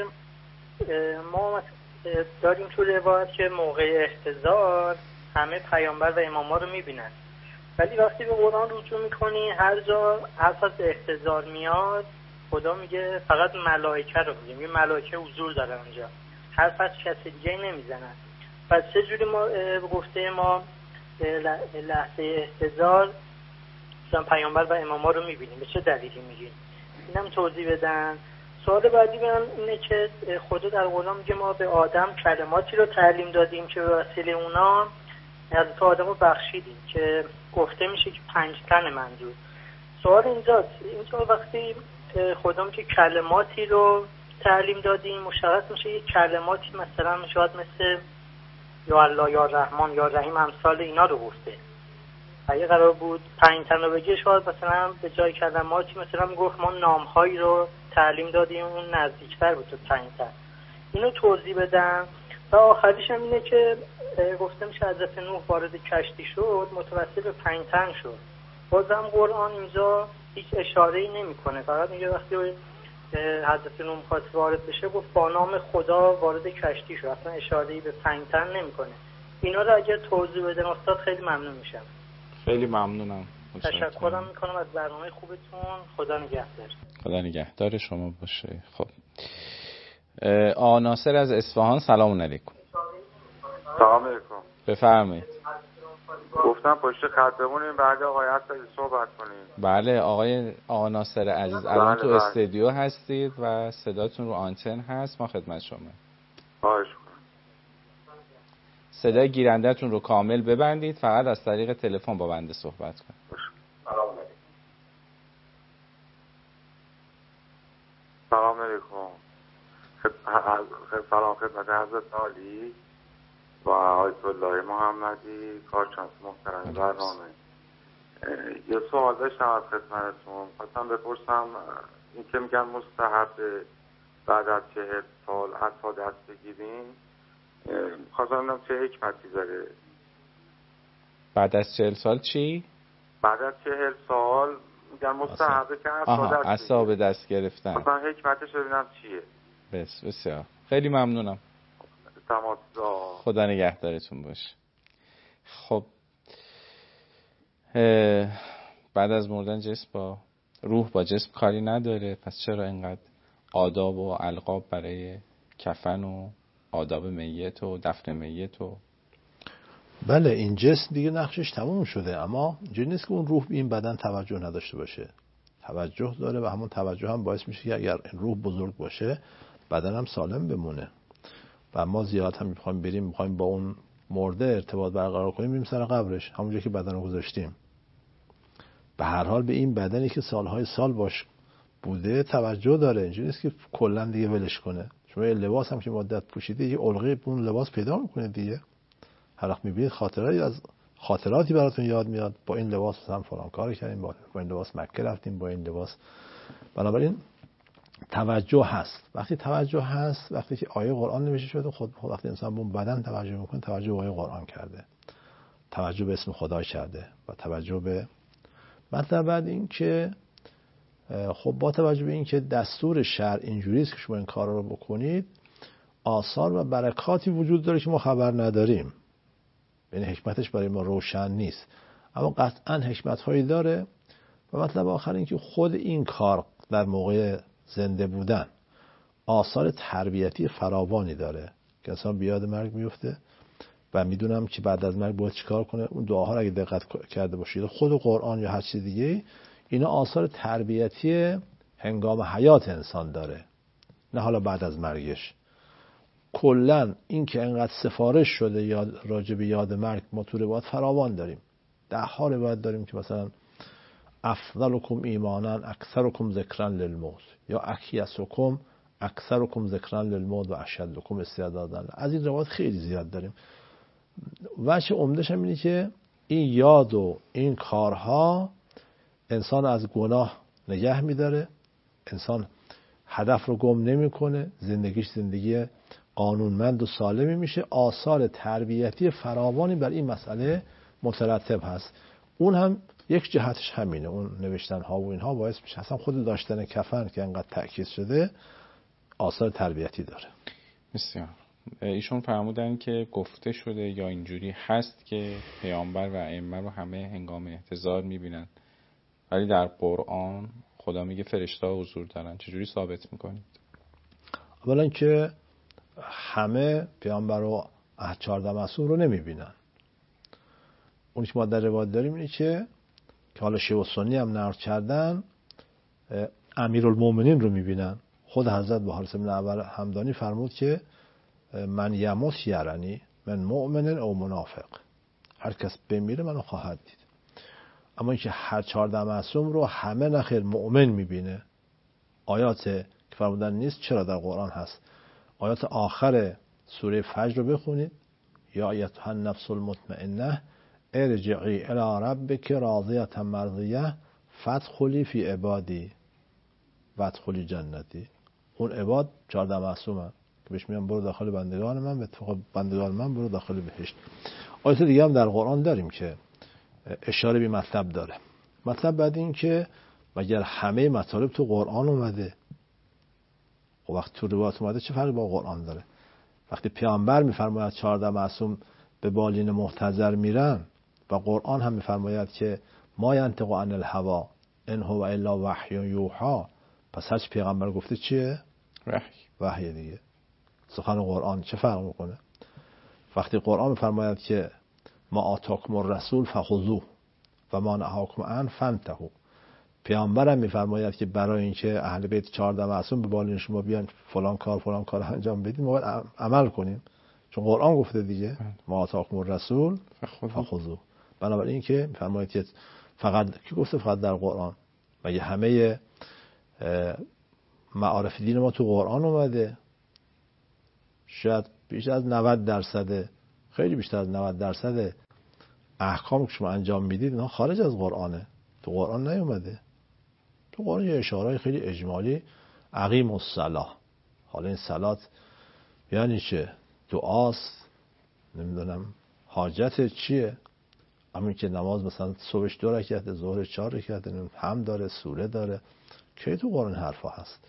ما داریم تو روایت که موقع احتضار همه پیامبر و اماما رو میبینن، ولی وقتی به قرآن رجوع میکنی هر جا حرف از احتضار میاد خدا میگه فقط ملائکه رو میگه، میگه ملائکه حضور دارن اونجا، حرف از کسی دیگه نمیزنن. پس چجوری ما گفته ما لحظه احتضار مثلا پیامبر و اماما رو میبینیم، به چه دلیلی میگیم؟ اینم توضیح بدن. سوال بعدی من اینه که خدا در قرآن میگه ما به آدم کلماتی رو تعلیم دادیم که به وسیله اونا حضرت آدم رو بخشیدیم که گفته میشه که 5 تن منظور. سوال اینجا وقتی خدا میگه کلماتی رو تعلیم دادیم، مشخص میشه یه کلماتی مثلا شاید مثل یا الله یا رحمان یا رحیم امثال اینا رو گفته. اگه قرار بود 5 تن رو بگه شاید مثلا به جای کلماتی مثلا میگفت ما نامهایی رو تعلیم دادیم، اون نزدیکتر بود تا 5 تن. اینو توضیح بدم. و آخریش هم اینه که گفته میشه حضرت نوح وارد کشتی شد متوسل به 5 تن شد. بازم قرآن اینجا هیچ اشاره‌ای نمی‌کنه، فقط میگه وقتی حضرت نوح خواست وارد بشه گفت با نام خدا وارد کشتی شد، اصلا اشاره‌ای به 5 تن نمی‌کنه. اینا رو اگر توضیح بدن استاد خیلی ممنون میشم. خیلی ممنونم. تشکرم میکنم از برنامه خوبتون. خدا نگهدار. خدا نگهدار شما باشه. خب آقا ناصر از اصفهان. سلام علیکم. سلام علیکم. بفرمایید. گفتم پشت خطمون این بعد آقای اسدی صحبت کنیم. بله آقا ناصر عزیز الان تو استودیو هستید و صداتون رو آنتن هست، ما خدمت شما. خواهش می‌کنم. صدای گیرنده‌تون رو کامل ببندید، فقط از طریق تلفن با بنده صحبت کنید. سلام علیکم. سلام خدمت حضرت عالی و آیت الله محمدی کارشناس محترم برنامه. یه سوال داشتم از خدمتتون. خواستم بپرسم این که میگن مستحب بعد از 40 سال عطا دست بگیریم، خواستم ببینم چه حکمتی داره. بعد از 40 سال چی؟ بعد از 40 سال میگن مستحبه که عطا به دست گرفتن. خواستم حکمتش ببینم چیه. بسیار خیلی ممنونم. خدا نگهدارتون باشه. خب بعد از مردن جسم با روح با جسم کاری نداره، پس چرا اینقدر آداب و القاب برای کفن و آداب میت و دفن میت و بله این جسم دیگه نقشش تموم شده، اما اینجوری نیست که اون روح به این بدن توجه نداشته باشه. توجه داره و همون توجه هم باعث میشه که اگر این روح بزرگ باشه بدن هم سالم بمونه. و ما زیاد هم میخوایم با اون مرده ارتباط برقرار کنیم، میریم سر قبرش همونجا که بدن رو گذاشتیم. به هر حال به این بدنی که سالهای سال باش بوده توجه داره. اینجوری نیست که کلا دیگه ولش کنه. شما یه لباس هم که مدت پوشیده یه علقه به اون لباس پیدا میکنه دیگه. هر وقت میبینید خاطراتی براتون یاد میاد، با این لباس مثلا فلان کار کردیم، با این لباس مکه رفتیم، با این لباس. بنابراین توجه هست. وقتی توجه هست، وقتی که آیه قرآن نوشته شده، خود وقتی انسان به اون بدن توجه میکنه توجه به آیه قرآن کرده، توجه به اسم خدا کرده و توجه به مطلب. بعد این که خب با توجه به این که دستور شرع اینجوری است که شما این کارا رو بکنید، آثار و برکاتی وجود داره که ما خبر نداریم، یعنی حکمتش برای ما روشن نیست، اما قطعا حکمت هایی داره. و مطلب آخر این که خود این کار در موقع زنده بودن آثار تربیتی فراوانی داره که انسان بیاد مرگ میفته و میدونم که بعد از مرگ باید چیکار کنه. اون دعاها رو اگه دقت کرده باشید، خود قرآن یا هر چیز دیگه، اینا آثار تربیتی هنگام حیات انسان داره، نه حالا بعد از مرگش. کلا این که انقدر سفارش شده یاد راجع به یاد مرگ ما تو روایات فراوان داریم. 10 روایت داریم که مثلا افضلکم ایمانا اکثرکم ذکرا للموت، یا اکیسکم اکثرکم ذکرا للموت و اشدکم استعدادا. از این روایات خیلی زیاد داریم. وجه عمده‌ش هم اینه که این یاد و این کارها انسان از گناه نگه می‌داره، انسان هدف رو گم نمی‌کنه، زندگیش زندگی قانونمند و سالمی میشه. آثار تربیتی فراوانی بر این مسئله مترتب هست. اون هم یک جهتش همینه، اون نوشتن ها و اینها باعث میشه اصلا خود داشتن کفن که انقدر تأکید شده آثار تربیتی داره. بسیار. ایشون فرمودن که گفته شده یا اینجوری هست که پیامبر و ائمه رو همه هنگام احتضار میبینن، ولی در قرآن خدا میگه فرشته‌ها حضور دارن. چجوری ثابت میکنید؟ اولا که همه پیامبر و 14 معصوم رو نمیبینن. اونی که ما در روایت داریم اینه که حالا شیعه و سنی هم نقل کردن، امیرالمومنین رو میبینن. خود حضرت بحارث بن عبر همدانی فرمود که من یموت یرانی من مؤمن او منافق، هر کس بمیره منو خواهد دید. اما اینکه هر 14 معصوم رو همه نخیر مؤمن میبینه، آیات که فرمودن نیست، چرا در قرآن هست. آیات آخر سوره فجر رو بخونید، یا ایتها النفس المطمئنه ارجعی الی ربک راضیة مرضیه فادخلی فی عبادی وادخلی جنتی. اون عباد 14 معصومن که بهش میگن برو داخل بندگان من، به اتفاق بندگان من برو داخل بهشت. آیات دیگه هم در قرآن داریم که اشاره به مطلب داره. مطلب بعد این که مگر همه مطالب تو قرآن اومده؟ خب وقتی تو روایات اومده چه فرقی با قرآن داره؟ وقتی پیامبر میفرماید 14 معصوم به بالین محتضر میرن و قرآن هم میفرماید که ما ینطق عن الهوی ان هو الا وحی یوحی، پس هر چی پیغمبر گفته چیه؟ وحی دیگه. سخن قرآن چه فرق میکنه؟ وقتی قرآن می‌فرماید که ما آتاکم الرسول فخذوه و ما نهاکم عنه فانتهوا، پیامبرم می‌فرماید که برای اینکه اهل بیت 14 معصوم به بالین شما بیان فلان کار انجام بدید ما باید عمل کنیم، چون قرآن گفته دیگه ما آتاکم الرسول فخذوه. بنابراین که می‌فرماید که فقط کی گفته فقط در قرآن؟ مگه همه معارف دین ما تو قرآن اومده؟ شاید بیشتر از 90%، خیلی بیشتر از 90% احکام که شما انجام میدید اینا خارج از قرآنه، تو قرآن نیومده. تو قرآن یه اشاره‌ای خیلی اجمالی اقیم الصلاة. حالا این صلات یعنی چه؟ دعاست، نمیدونم حاجت چیه، همین که نماز مثلا صبحش 2 رکعت، ظهر 4 رکعت، هم داره، سوره داره، کی تو قرآن حرفا هست؟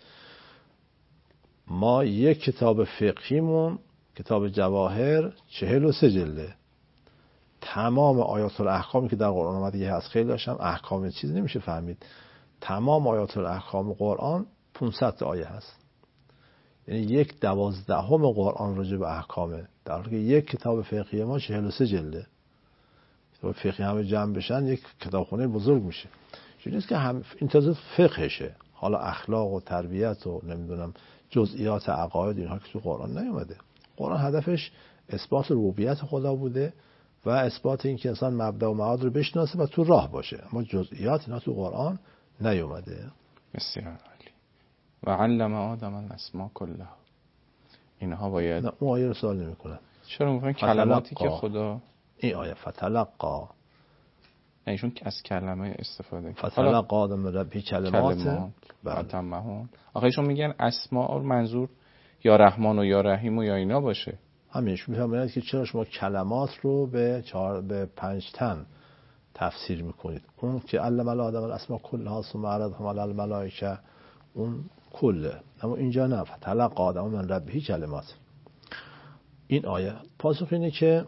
ما یک کتاب فقهیمون کتاب جواهر 43 جلده، تمام آیات الاحکامی که در قرآن اومده یه هست، خیلی داشتم احکام چیز نمیشه فهمید، تمام آیات الاحکام قرآن 500 آیه هست، یعنی 1/12 قرآن راجع به احکامه، در حالی که یک کتاب فقهی ما 43 جلده. کتاب فقهی همه جمع بشن یک کتابخونه بزرگ میشه. چون نیست که هم این تازه فقهشه، حالا اخلاق و تربیت و نمیدونم جزئیات عقاید اینها که تو قرآن نیومده. قرآن هدفش اثبات ربوبیت خدا بوده و اثبات این که انسان مبدا و معاد رو بشناسه و تو راه باشه، اما جزئیات اینا تو قرآن نیومده. بسیار عالی. و علم آدم الاسماء کلها. اینها باید نه اون آیه رو سوال نمی‌کنن. چرا میگن کلماتی که خدا این آیه فتلقا، ایشون از کلمه استفاده کرد. فتلقا آدم ربی کلمات اتمهون. آخه ایشون میگن اسماء منظور یا رحمان و یا رحیم و یا اینا باشه. همینش میفهمید که چرا شما کلمات رو به 5 تن تفسیر میکنید. اون که علم الآدم الاسماء کلها ثم عرضهم علی الملائکه اون کله، اما اینجا نه، فتلقا آدم من ربی کلمات. این آیه پاسخ اینه که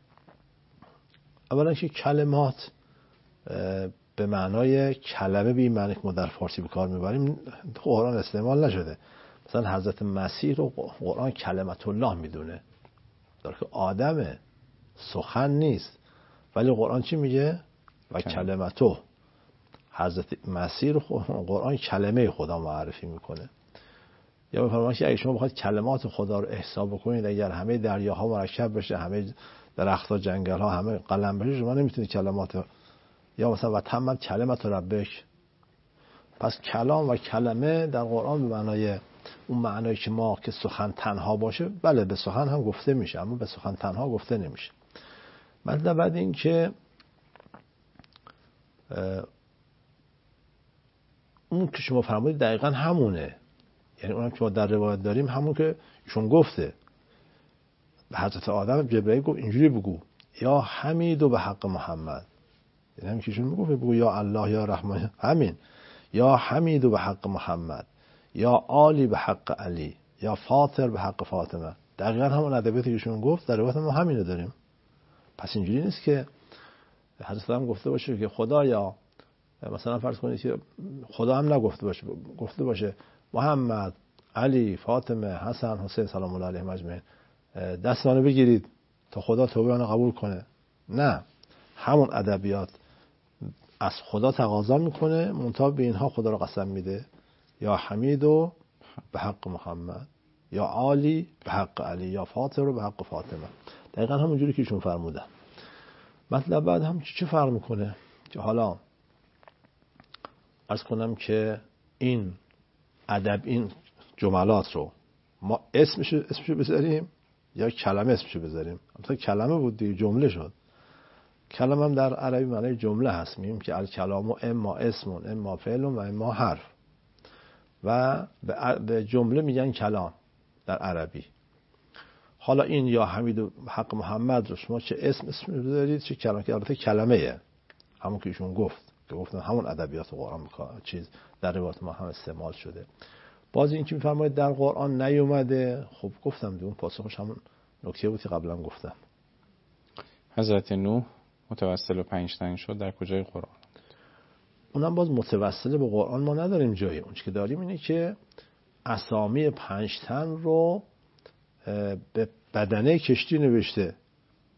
اولا که کلمات به معنای کلمه به این معنی که ما در فارسی به کار میبریم تو قرآن استعمال نشده. مثلا حضرت مسیح رو قرآن کلمت الله میدونه، در که آدمه، سخن نیست، ولی قرآن چی میگه؟ و کلمتو. حضرت مسیح رو قرآن کلمه خدا معرفی میکنه. یا میفرماید که اگه شما بخواید کلمات خدا رو احساب بکنید، اگر همه دریاها مرکب بشه، همه درخت‌ها، جنگل‌ها همه قلم بشه، شما نمیتونید کلمات، یا مثلا و تمت کلمت ربک. پس کلام و کلمه در قرآن به معنای اون معنایی که ما که سخن تنها باشه، بله به سخن هم گفته میشه، اما به سخن تنها گفته نمیشه. مطلب بعد این که اون که شما فرمودید دقیقا همونه، یعنی اونم که ما در روایت داریم همون که ایشون گفته. به حضرت آدم جبرئیل گفت اینجوری بگو یا حمید و به حق محمد، یعنی همین که ایشون میگفت بگو یا الله یا رحمان، همین یا حمید و به حق محمد، یا عالی به حق علی، یا فاطر به حق فاطمه. دقیقا همون ادبیاتی که ایشون گفت در روایت ما همینو داریم. پس اینجوری نیست که حضرت آدم گفته باشه که خدا، یا مثلا فرض کنید که خدا هم نگفته باشه، گفته باشه محمد، علی، فاطمه، حسن، حسین سلام الله علیهم اجمعین دست منو بگیرید تا خدا توبه منو قبول کنه. نه، همون ادبیات از خدا تقاضا میکنه، منتها به اینها خدا رو قسم میده، یا حمید و به حق محمد، یا عالی به حق علی، یا فاطر و به حق فاطمه. دقیقا همون جوری که ایشون فرمودن. مطلب بعد هم چه فرق میکنه که حالا عرض کنم که این ادب، این جملات رو ما اسمشو بذاریم یا کلمه اسمشو بذاریم. مثلا کلمه بود دیگه، جمله شد. کلمه هم در عربی معنی جمله هست، میگیم که الکلام اما اسم اما فعل و اما حرف، و به جمله میگن کلام در عربی. حالا این یا حمید و حق محمد رو شما چه اسم بذارید چه کلمه، که البته کلمه همون که ایشون گفت، که گفتن همون ادبیات قرآن چیز در روایت ما هم استعمال شده. باز این که میفرمایید در قرآن نیومده، خب گفتم اون پاسخش همون نکته بود که قبلا گفتم. حضرت نوح متوسل و 5 تن شد در کجای قرآن؟ اونم باز متوسل به قرآن ما نداریم جایی. اون که داریم اینه که اسامی 5 تن رو به بدنه کشتی نوشته.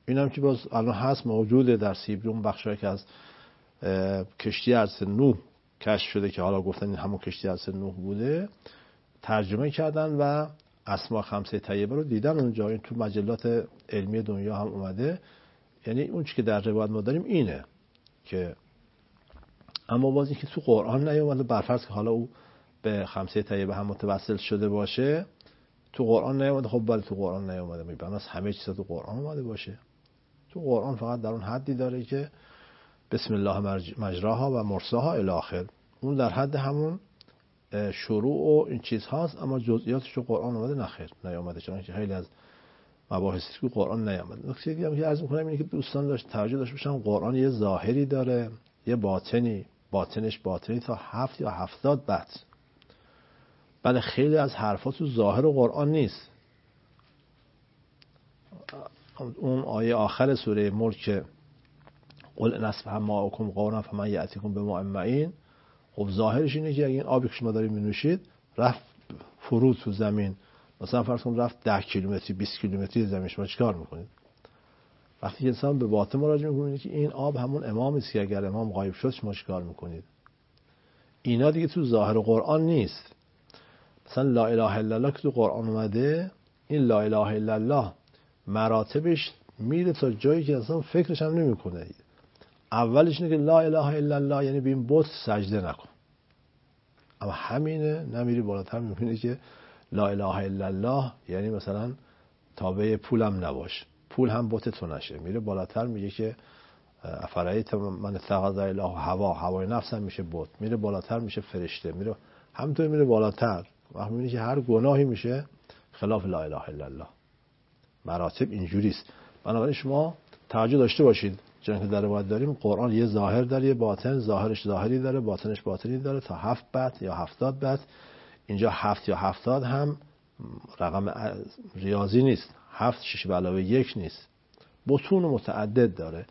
این هم که باز الان هست، موجوده در سیبری، بخشایی که از کشتی حضرت نوح کشف شده که حالا گفتن این همون کشتی حضرت نوح بوده، ترجمه کردن و اسما خمسه طیبه رو دیدن اونجا. این تو مجلات علمی دنیا هم اومده. یعنی اون چیزی که در روایت ما داریم اینه که، اما باز این که تو قرآن نیومده، برفرض که حالا او به خمسه طیبه هم متوسل شده باشه، تو قرآن نیومده. خب ولی تو قرآن نیومده، میبینم همه چیز تو قرآن اومده باشه. تو قرآن فقط در اون حدی داره که بسم الله مجراها و مرساها الی آخر، اون در حد همون شروع و این چیز هاست، اما جزئیاتش تو قرآن اومده نخیر نیامده، چون که خیلی از مباحثی که قرآن نیامده. نکته دیگه هم که عرض می‌کنم اینه که دوستان توجه داشته باشن، قرآن یه ظاهری داره، یه باطنی، باطنش باطنی تا 7 یا 70 بط. بله خیلی از حرفا تو ظاهر قرآن نیست. اون آیه آخر سوره ملک قل ان اصبح ماؤکم غورا فمن یأتیکم بماء معین، خب ظاهرش اینه که اگه این آبی که شما دارید می‌نوشید رفت فرود تو زمین، مثلا فرض کن رفت 10 کیلومتری 20 کیلومتری زمین، شما چیکار می‌کنید؟ وقتی انسان به باطن مراجعه می‌کنه که این آب همون امامی است که اگر امام غایب شد شما چیکار می‌کنید؟ اینا دیگه تو ظاهر قرآن نیست. مثلا لا اله الا الله که تو قرآن اومده، این لا اله الا الله مراتبش میره تا جایی که اصلا فکرش هم نمی‌کنه. اولش اینه که لا اله الا الله یعنی به این بت سجده نکن، اما همینه نمیری بالاتر میبینی که لا اله الا الله یعنی مثلا تابع پولم نباش، پول هم بت تو نشه. میره بالاتر میگه که افرایت من اتخذ اله هوای نفس هم میشه بت. میره بالاتر میشه فرشته، میره همینطور میره بالاتر. وقتی میبینی که هر گناهی میشه خلاف لا اله الا الله. مراتب اینجوریست. بنابراین شما توجه داشته باشید، چون که در روایت داریم قرآن یه ظاهر داره، یه باطن، ظاهرش ظاهری داره، باطنش باطنی داره تا 7 بط یا 70 بط. اینجا 7 یا 70 هم رقم ریاضی نیست، 7 6 به علاوه 1 نیست، بطون متعدد داره.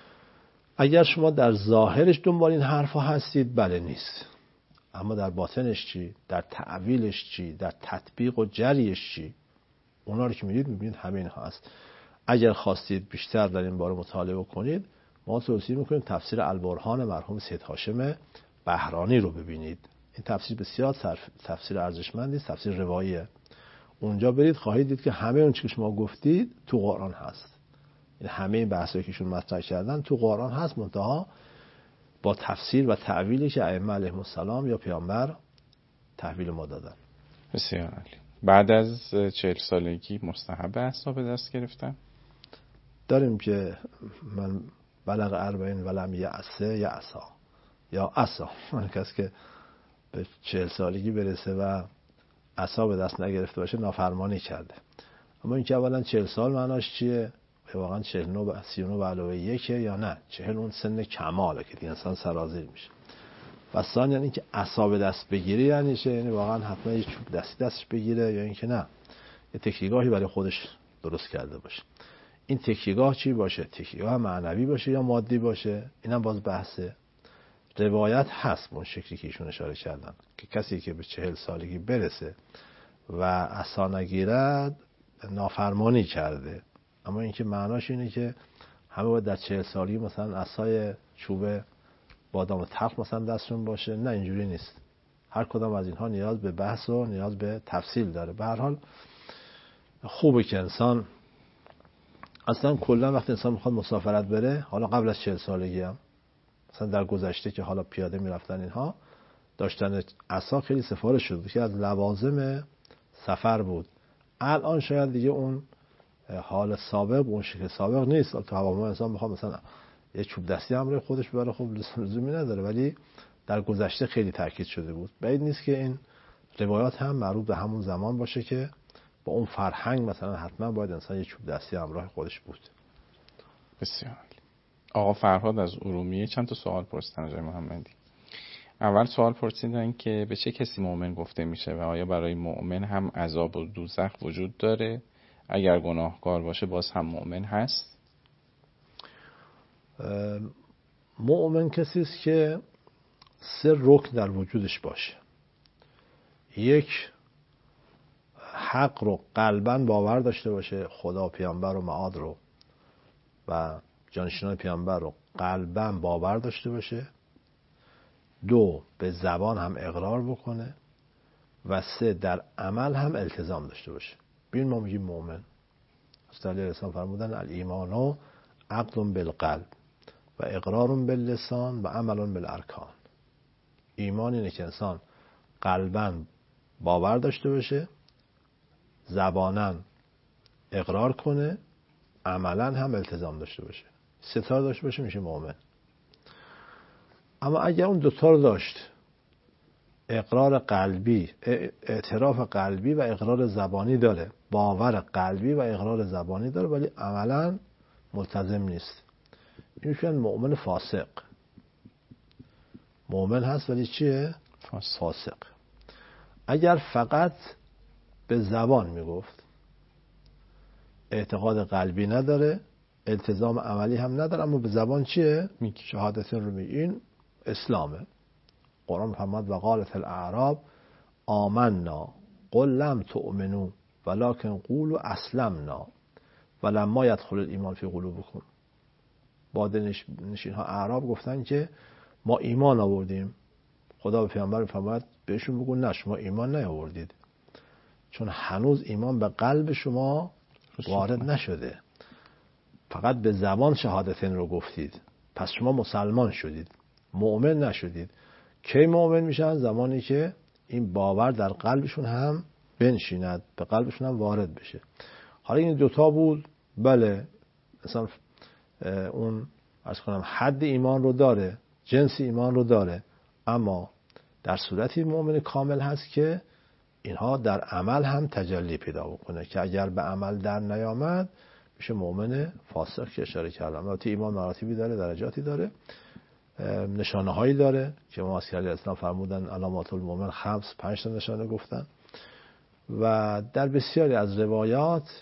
اگر شما در ظاهرش دنبال این حرفا هستید بله نیست، اما در باطنش چی؟ در تعویلش چی؟ در تطبیق و جریش چی؟ اونا رو که میبینید همین هست. اگر خواستید بیشتر در این باره مطالعه کنید، ما توصیه میکنیم تفسیر البرهان مرحوم سید هاشم بهرانی رو ببینید. این تفسیر بسیار تفسیر ارزشمندی است، تفسیر رواییه. اونجا برید خواهید دید که همه اون چیزی که شما گفتید تو قرآن هست. این همه این بحثایی که ایشون مطرح کردن تو قرآن هست، منتها با تفسیر و تعویلی که ائمه علیهم السلام یا پیامبر تحویل ما دادن. بسیار عالی. بعد از 40 سالگی مستحب عصا به دست گرفتن؟ داریم که من بلغ 40 ولم یعصا یا عصا، من کسی که به 40 سالگی برسه و عصا به دست نگرفته باشه نافرمانی کرده. اما اینکه اولا 40 سال معناش چیه؟ واقعا 49 39 به علاوه 1 یا نه 40 اون سن کماله که دیگه انسان سرازیر میشه. و ثانیاً اینکه عصا به دست بگیره یعنی چه؟ یعنی واقعا حتما یه چوب دستی دستش بگیره یا اینکه نه یه تکیه‌گاهی برای خودش درست کرده باشه. این تکیه‌گاه چی باشه؟ تکیه‌گاه معنوی باشه یا مادی باشه؟ اینم باز بحثه. روایت هست اون شکلی که ایشون اشاره کردن که کسی که به 40 سالگی برسه و عصا نگیرد نافرمانی کرده. اما اینکه معناش اینه که همه باید در 40 سالگی مثلا عصای چوب بادام تلخ مثلا دستشون باشه، نه اینجوری نیست. هر کدام از اینها نیاز به بحث و نیاز به تفصیل داره. به هر حال خوبه که انسان اصلا کلا وقتی انسان میخواد مسافرت بره، حالا قبل از 40 سالگی هم مثلا در گذشته که حالا پیاده میرفتن اینها داشتن عصا خیلی سفارش شد که از لوازم سفر بود. الان شاید دیگه اون حال سابق اون شکل سابق نیست. تو هواپیما انسان میخواد مثلا یه چوب دستی همراه خودش ببره، خب لزومی نداره، ولی در گذشته خیلی تاکید شده بود. بعید نیست که این روایات هم مربوط به همون زمان باشه که با اون فرهنگ مثلا حتما باید انسان یه چوب دستی همراه خودش بود. بسیار عالی. آقا فرهاد از ارومیه چند تا سوال پرسیدن آقای محمدی. اول سوال پرسیدن که به چه کسی مؤمن گفته میشه و آیا برای مؤمن هم عذاب و دوزخ وجود داره؟ اگر گناهکار باشه باز هم مؤمن هست؟ مؤمن کسی است که 3 رکن در وجودش باشه. 1 حق رو قلباً باور داشته باشه، خدا، پیامبر و معاد رو و جانشینان پیامبر رو قلباً باور داشته باشه، 2 به زبان هم اقرار بکنه و 3 در عمل هم التزام داشته باشه. ببین ما میگیم مؤمن، استاد علیه السلام فرمودن الایمان عقد بالقلب و اقرار باللسان و عمل بالارکان. ایمان اینه که انسان قلباً باور داشته باشه، زباناً اقرار کنه، عملاً هم التزام داشته باشه. 3 تا داشته باشه میشه مؤمن. اما اگر اون 2 تا رو داشت، اقرار قلبی، اعتراف قلبی و اقرار زبانی داره، باور قلبی و اقرار زبانی داره ولی عملاً ملتزم نیست، این میشن مؤمن فاسق. مؤمن هست ولی چیه؟ فاسق. اگر فقط به زبان میگفت، اعتقاد قلبی نداره، التزام عملی هم نداره، اما به زبان چیه؟ شهادتین رو میگه، این اسلامه. قرآن فرمود و قالت الاعراب آمنا قل لم تؤمنوا ولکن قولوا اسلمنا ولما يدخل الایمان فی قلوبکم. بادنشین ها اعراب گفتن که ما ایمان آوردیم. خدا به پیامبر فرمود بهشون بگو نه شما ایمان نیاوردید، چون هنوز ایمان به قلب شما وارد نشده، فقط به زبان شهادتین رو گفتید، پس شما مسلمان شدید، مؤمن نشدید. کی مؤمن میشن؟ زمانی که این باور در قلبشون هم بنشیند، به قلبشون هم وارد بشه. حالا این 2 تا بود، بله مثلا اون عرض کنم حد ایمان رو داره، جنس ایمان رو داره، اما در صورتی مؤمن کامل هست که اینها در عمل هم تجلی پیدا بکنه، که اگر به عمل در نیامد میشه مؤمن فاسق که اشاره کردم. البته ایمان مراتبی داره، درجاتی داره، نشانه هایی داره که ما از علیه السلام فرمودن علامات المؤمن 5 تا نشانه گفتن و در بسیاری از روایات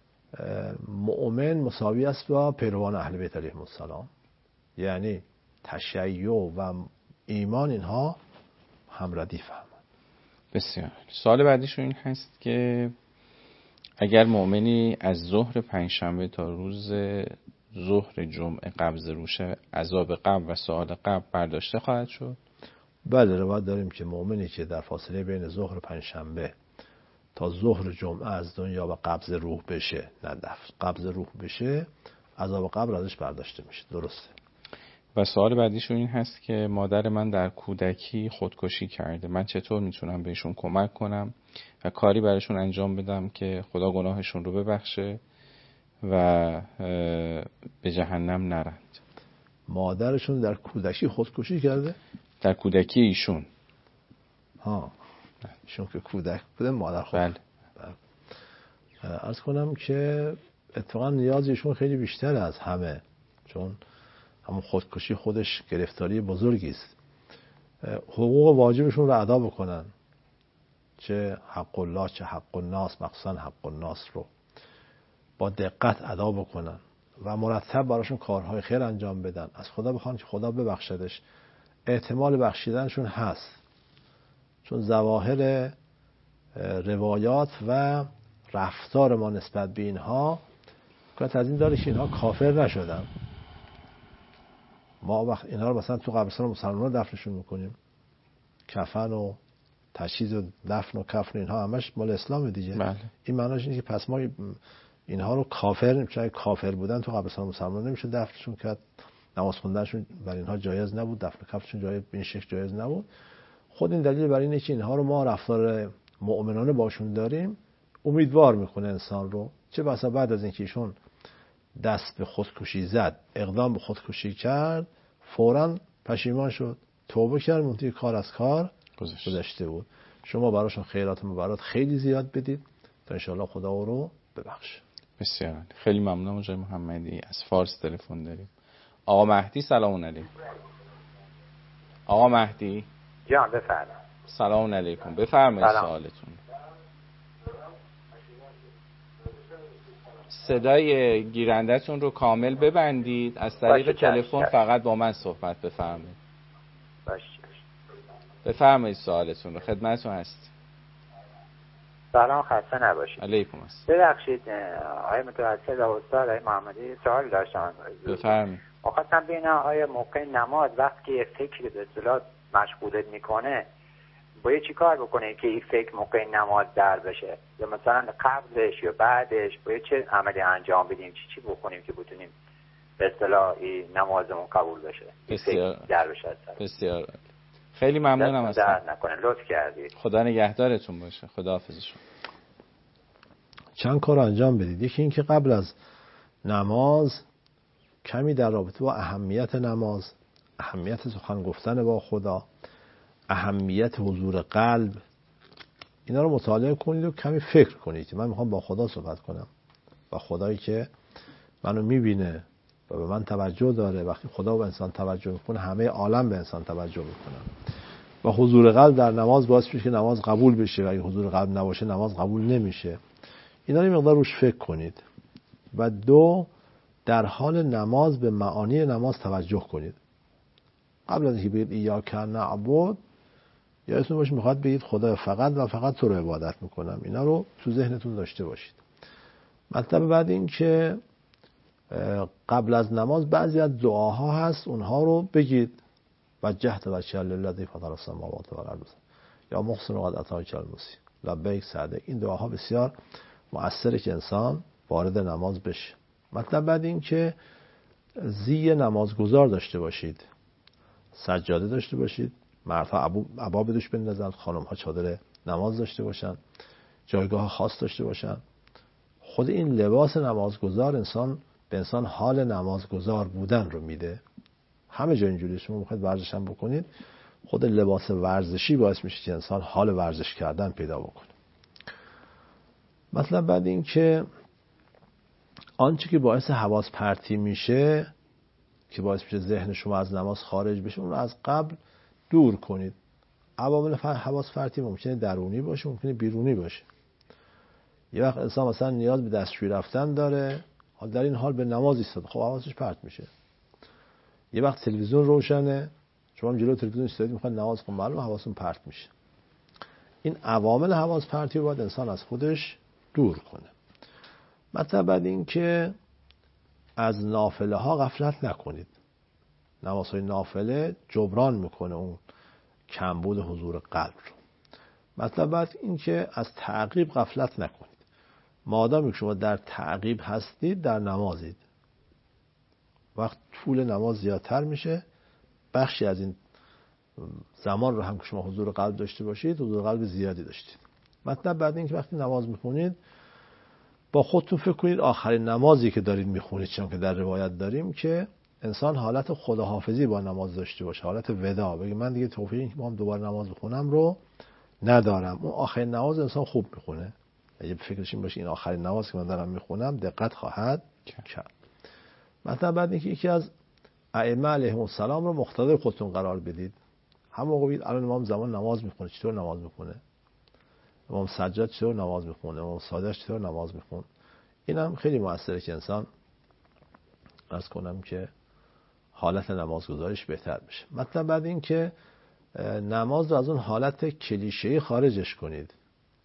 مؤمن مساوی است با پیروان اهل بیت علیهم السلام، یعنی تشیع و ایمان اینها هم ردیف هم. بسیار. سوال بعدیش این هست که اگر مؤمنی از ظهر پنجشنبه تا روز ظهر جمعه قبض روشه، عذاب قبر و سؤال قبر برداشته خواهد شد؟ بله، روایت داریم که مؤمنی که در فاصله بین ظهر پنجشنبه تا ظهر جمعه از دنیا و قبض روح بشه، نه دفن، قبض روح بشه، عذاب قبر ازش برداشته میشه. درسته. و سوال بعدیشون این هست که مادر من در کودکی خودکشی کرده، من چطور میتونم بهشون کمک کنم و کاری براشون انجام بدم که خدا گناهشون رو ببخشه و به جهنم نرند؟ مادرشون در کودکی خودکشی کرده؟ در کودکی ایشون. ایشون که کودک بوده مادر خود. بله. عرض کنم که اتفاقا نیاز ایشون خیلی بیشتر از همه، چون همون خودکشی خودش گرفتاری بزرگی است. حقوق واجبشون رو ادا بکنن، چه حق الله چه حق الناس، مخصوصا حق الناس رو با دقت ادا بکنن و مرتب براشون کارهای خیر انجام بدن، از خدا بخوان که خدا ببخشدش. احتمال بخشیدنشون هست، چون ظواهر روایات و رفتار ما نسبت به اینها حکایت از این داره که اینها کافر نشدن. ما وقت اینها رو مثلا تو قبرستان مسلمانان دفنشون میکنیم، کفن و تجهیز و دفن و کفن اینها همش مال اسلام دیگه. بله. این معناش اینه که پس ما اینها رو کافر، چون کافر بودن تو قبرستان مسلمانان نمیشه دفنشون کرد، نماز خوندنشون برای اینها جایز نبود، دفن کفنشون جایز به این شکل جایز نبود. خود این دلیل برای اینه که اینها رو ما رفتار مؤمنانه باشون داریم، امیدوار میکنه انسان رو. چه بسا بعد از اینکه ایشون دست به خودکشی زد، اقدام به خودکشی کرد، فوراً پشیمان شد، توبه کرد، منتهی کار از کار گذشته بود. شما براشون خیرات مبارات خیلی زیاد بدید تا انشاءالله خدا او رو ببخشه. بسیار خیلی ممنونم آقای محمدی. از فارس تلفن داریم. آقا مهدی سلام علیکم. آقا مهدی جان بفرمایید. سلام علیکم، بفرمایید سوالتون. صدای گیرنده‌تون رو کامل ببندید، از طریق تلفن فقط با من صحبت بفرمایید. باشه. بفرمایید سوالتون رو، خدمتتون هست. سلام، خسته نباشید. علیکم السلام. ببخشید آقای متوسل و استاد آقای محمدی، سوال داشتم. بفرمایید. خواستم ببینم آیا موقع نماز وقتی که فکر به اصطلاح مشغولت میکنه باید چی کار بکنه که این فکر موقع نماز در بشه، یا مثلا قبلش یا بعدش باید چه عملی انجام بدیم، چی بکنیم که بتونیم به اصطلاح این نمازمون قبول بشه، بسیار در بشه. بسیار خیلی ممنونم از درد نکنه، لطف کردید. خدا نگهدارتون باشه. خداحافظ شما. چند کار انجام بدید. یکی این که قبل از نماز کمی در رابطه با اهمیت نماز، اهمیت سخن گفتن با خدا، اهمیت حضور قلب، اینا رو مطالعه کنید و کمی فکر کنید. من میخوام با خدا صحبت کنم، با خدایی که منو میبینه و به من توجه داره. وقتی خدا به انسان توجه میکنه همه عالم به انسان توجه میکنن. و حضور قلب در نماز باعث میشه که نماز قبول بشه و اگه حضور قلب نباشه نماز قبول نمیشه. اینا رو مقدار روش فکر کنید. و دو، در حال نماز به معانی نماز توجه کنید. قبل از اینکه بگید ایاک نعبد، یادتون باشه میخواد بگید خدا فقط و فقط تو رو عبادت میکنم. اینا رو تو ذهنتون داشته باشید. مطلب بعد این که قبل از نماز بعضی از دعاها هست، اونها رو بگید. وجهت وجهی للذی فطر السماوات والارض یا محسن قد اتاک المسیح لبیک سعدیک. این دعاها بسیار مؤثره که انسان وارد نماز بشه. مطلب بعد این که زی نمازگزار داشته باشید، سجاده داشته باشید، مردها عبا به دوش بندازن، خانم‌ها چادر نماز داشته باشن، جایگاه خاص داشته باشن. خود این لباس نمازگزار به انسان حال نمازگزار بودن رو میده. همه جا اینجوریه. شما میخواید ورزش هم بکنید، خود لباس ورزشی باعث میشه که انسان حال ورزش کردن پیدا بکنه. مطلب بعد این که آنچه که باعث حواس پرتی میشه، که باعث میشه ذهن شما از نماز خارج بشه، اون رو از قبل دور کنید. عوامل حواس پرتی ممکنه درونی باشه، ممکنه بیرونی باشه. یه وقت انسان مثلا نیاز به دستشویی رفتن داره، حال در این حال به نماز ایستاد، خب حواسش پرت میشه. یه وقت تلویزیون روشنه، شما هم جلوی تلویزیون ایستادید میخواید نماز کنید، معلومه حواستون پرت میشه. این عوامل حواس پرتی رو باید انسان از خودش دور کنه. مطلب بعد این که از نافله ها غفلت نکنید. نمازهای نافله جبران میکنه اون کمبود حضور قلب رو. مطلب بعد این که از تعقیب غفلت نکنید. مادامی که شما در تعقیب هستید در نمازید، وقت طول نماز زیادتر میشه، بخشی از این زمان رو هم که شما حضور قلب داشته باشید حضور قلب زیادی داشتید. مطلب بعد این که وقتی نماز میخونید با خودتون فکر کنید آخرین نمازی که دارید میخونید، چون که در روایت داریم که انسان حالت خداحافظی با نماز داشته باشه، حالت وداع، بگه من دیگه توفیق که هم دوباره نماز بخونم رو ندارم. اون آخرین نماز انسان خوب میخونه. اگه فکرش این باشه این آخرین نماز که من دارم میخونم، دقت خواهد کرد. مطلب بعد اینکه یکی از ائمه علیهم السلام رو مقتدای خودتون قرار بدید. هم موقع بگید الان امام زمان نماز میخونه، چطور نماز میخونه؟ امام سجاد چطور نماز میخونه؟ امام صادق چطور نماز میخونه؟ این هم خیلی موثره که انسان عرض کنم که حالت نمازگزاریش بهتر بشه. مطلب بعد این که نماز رو از اون حالت کلیشه‌ای خارجش کنید.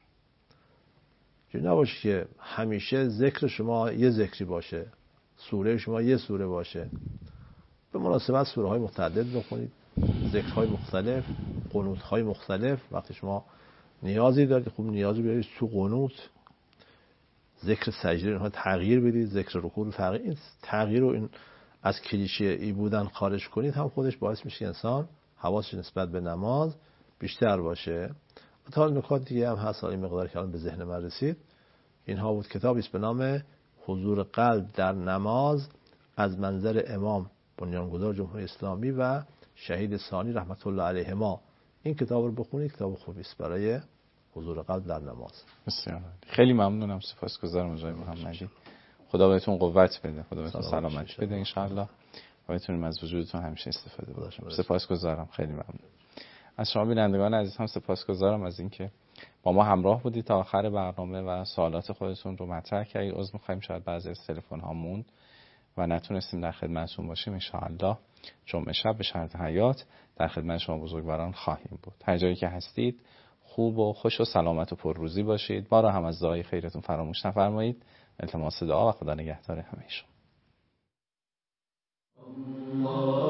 چون نباشه که همیشه ذکر شما یه ذکری باشه، سوره شما یه سوره باشه. به مناسبت سوره های متعدد بخونید، ذکرهای مختلف، قنوت‌های مختلف. وقتی شما نیازی دارید خوب نیازی بیارید تو قنوت، ذکر سجده اینها تغییر بدید، ذکر رکوع رو تغییر. این تغییر رو این از کلیشه ای بودن خارج کنید، هم خودش باعث میشه انسان حواسش نسبت به نماز بیشتر باشه. تا نکات دیگه هم هست، این مقدار که الان به ذهن من رسید. اینها بود. کتابی است به نام حضور قلب در نماز از منظر امام بنیانگذار جمهوری اسلامی و شهید ثانی رحمت الله علیهما. این کتاب رو بخونید، کتاب خوبی است برای حضور قلب در نماز. بسیار خیلی ممنونم، سپاسگزارم آقای محمدی. خدا بهتون قوت بده، خدا بهتون سلامتی بده ان شاء الله و بتونیم از وجودتون همیشه استفاده بکنیم. سپاسگزارم، خیلی ممنون. از شما بینندگان عزیز هم سپاسگزارم از اینکه با ما همراه بودید تا آخر برنامه و سوالات خودتون رو مطرح کردید. عذر می‌خوایم شاید بعضی از تلفن ها موند و نتونستیم در خدمتتون باشیم. ان شاء الله جمعه شب به شرط حیات در خدمت شما بزرگواران خواهیم بود. هر جایی که هستید خوب و خوش و سلامت و پرروزی باشید. ما را هم از دعای خیرتون فراموش نفرمایید. التماس دعا و خدا نگهدار همه شما.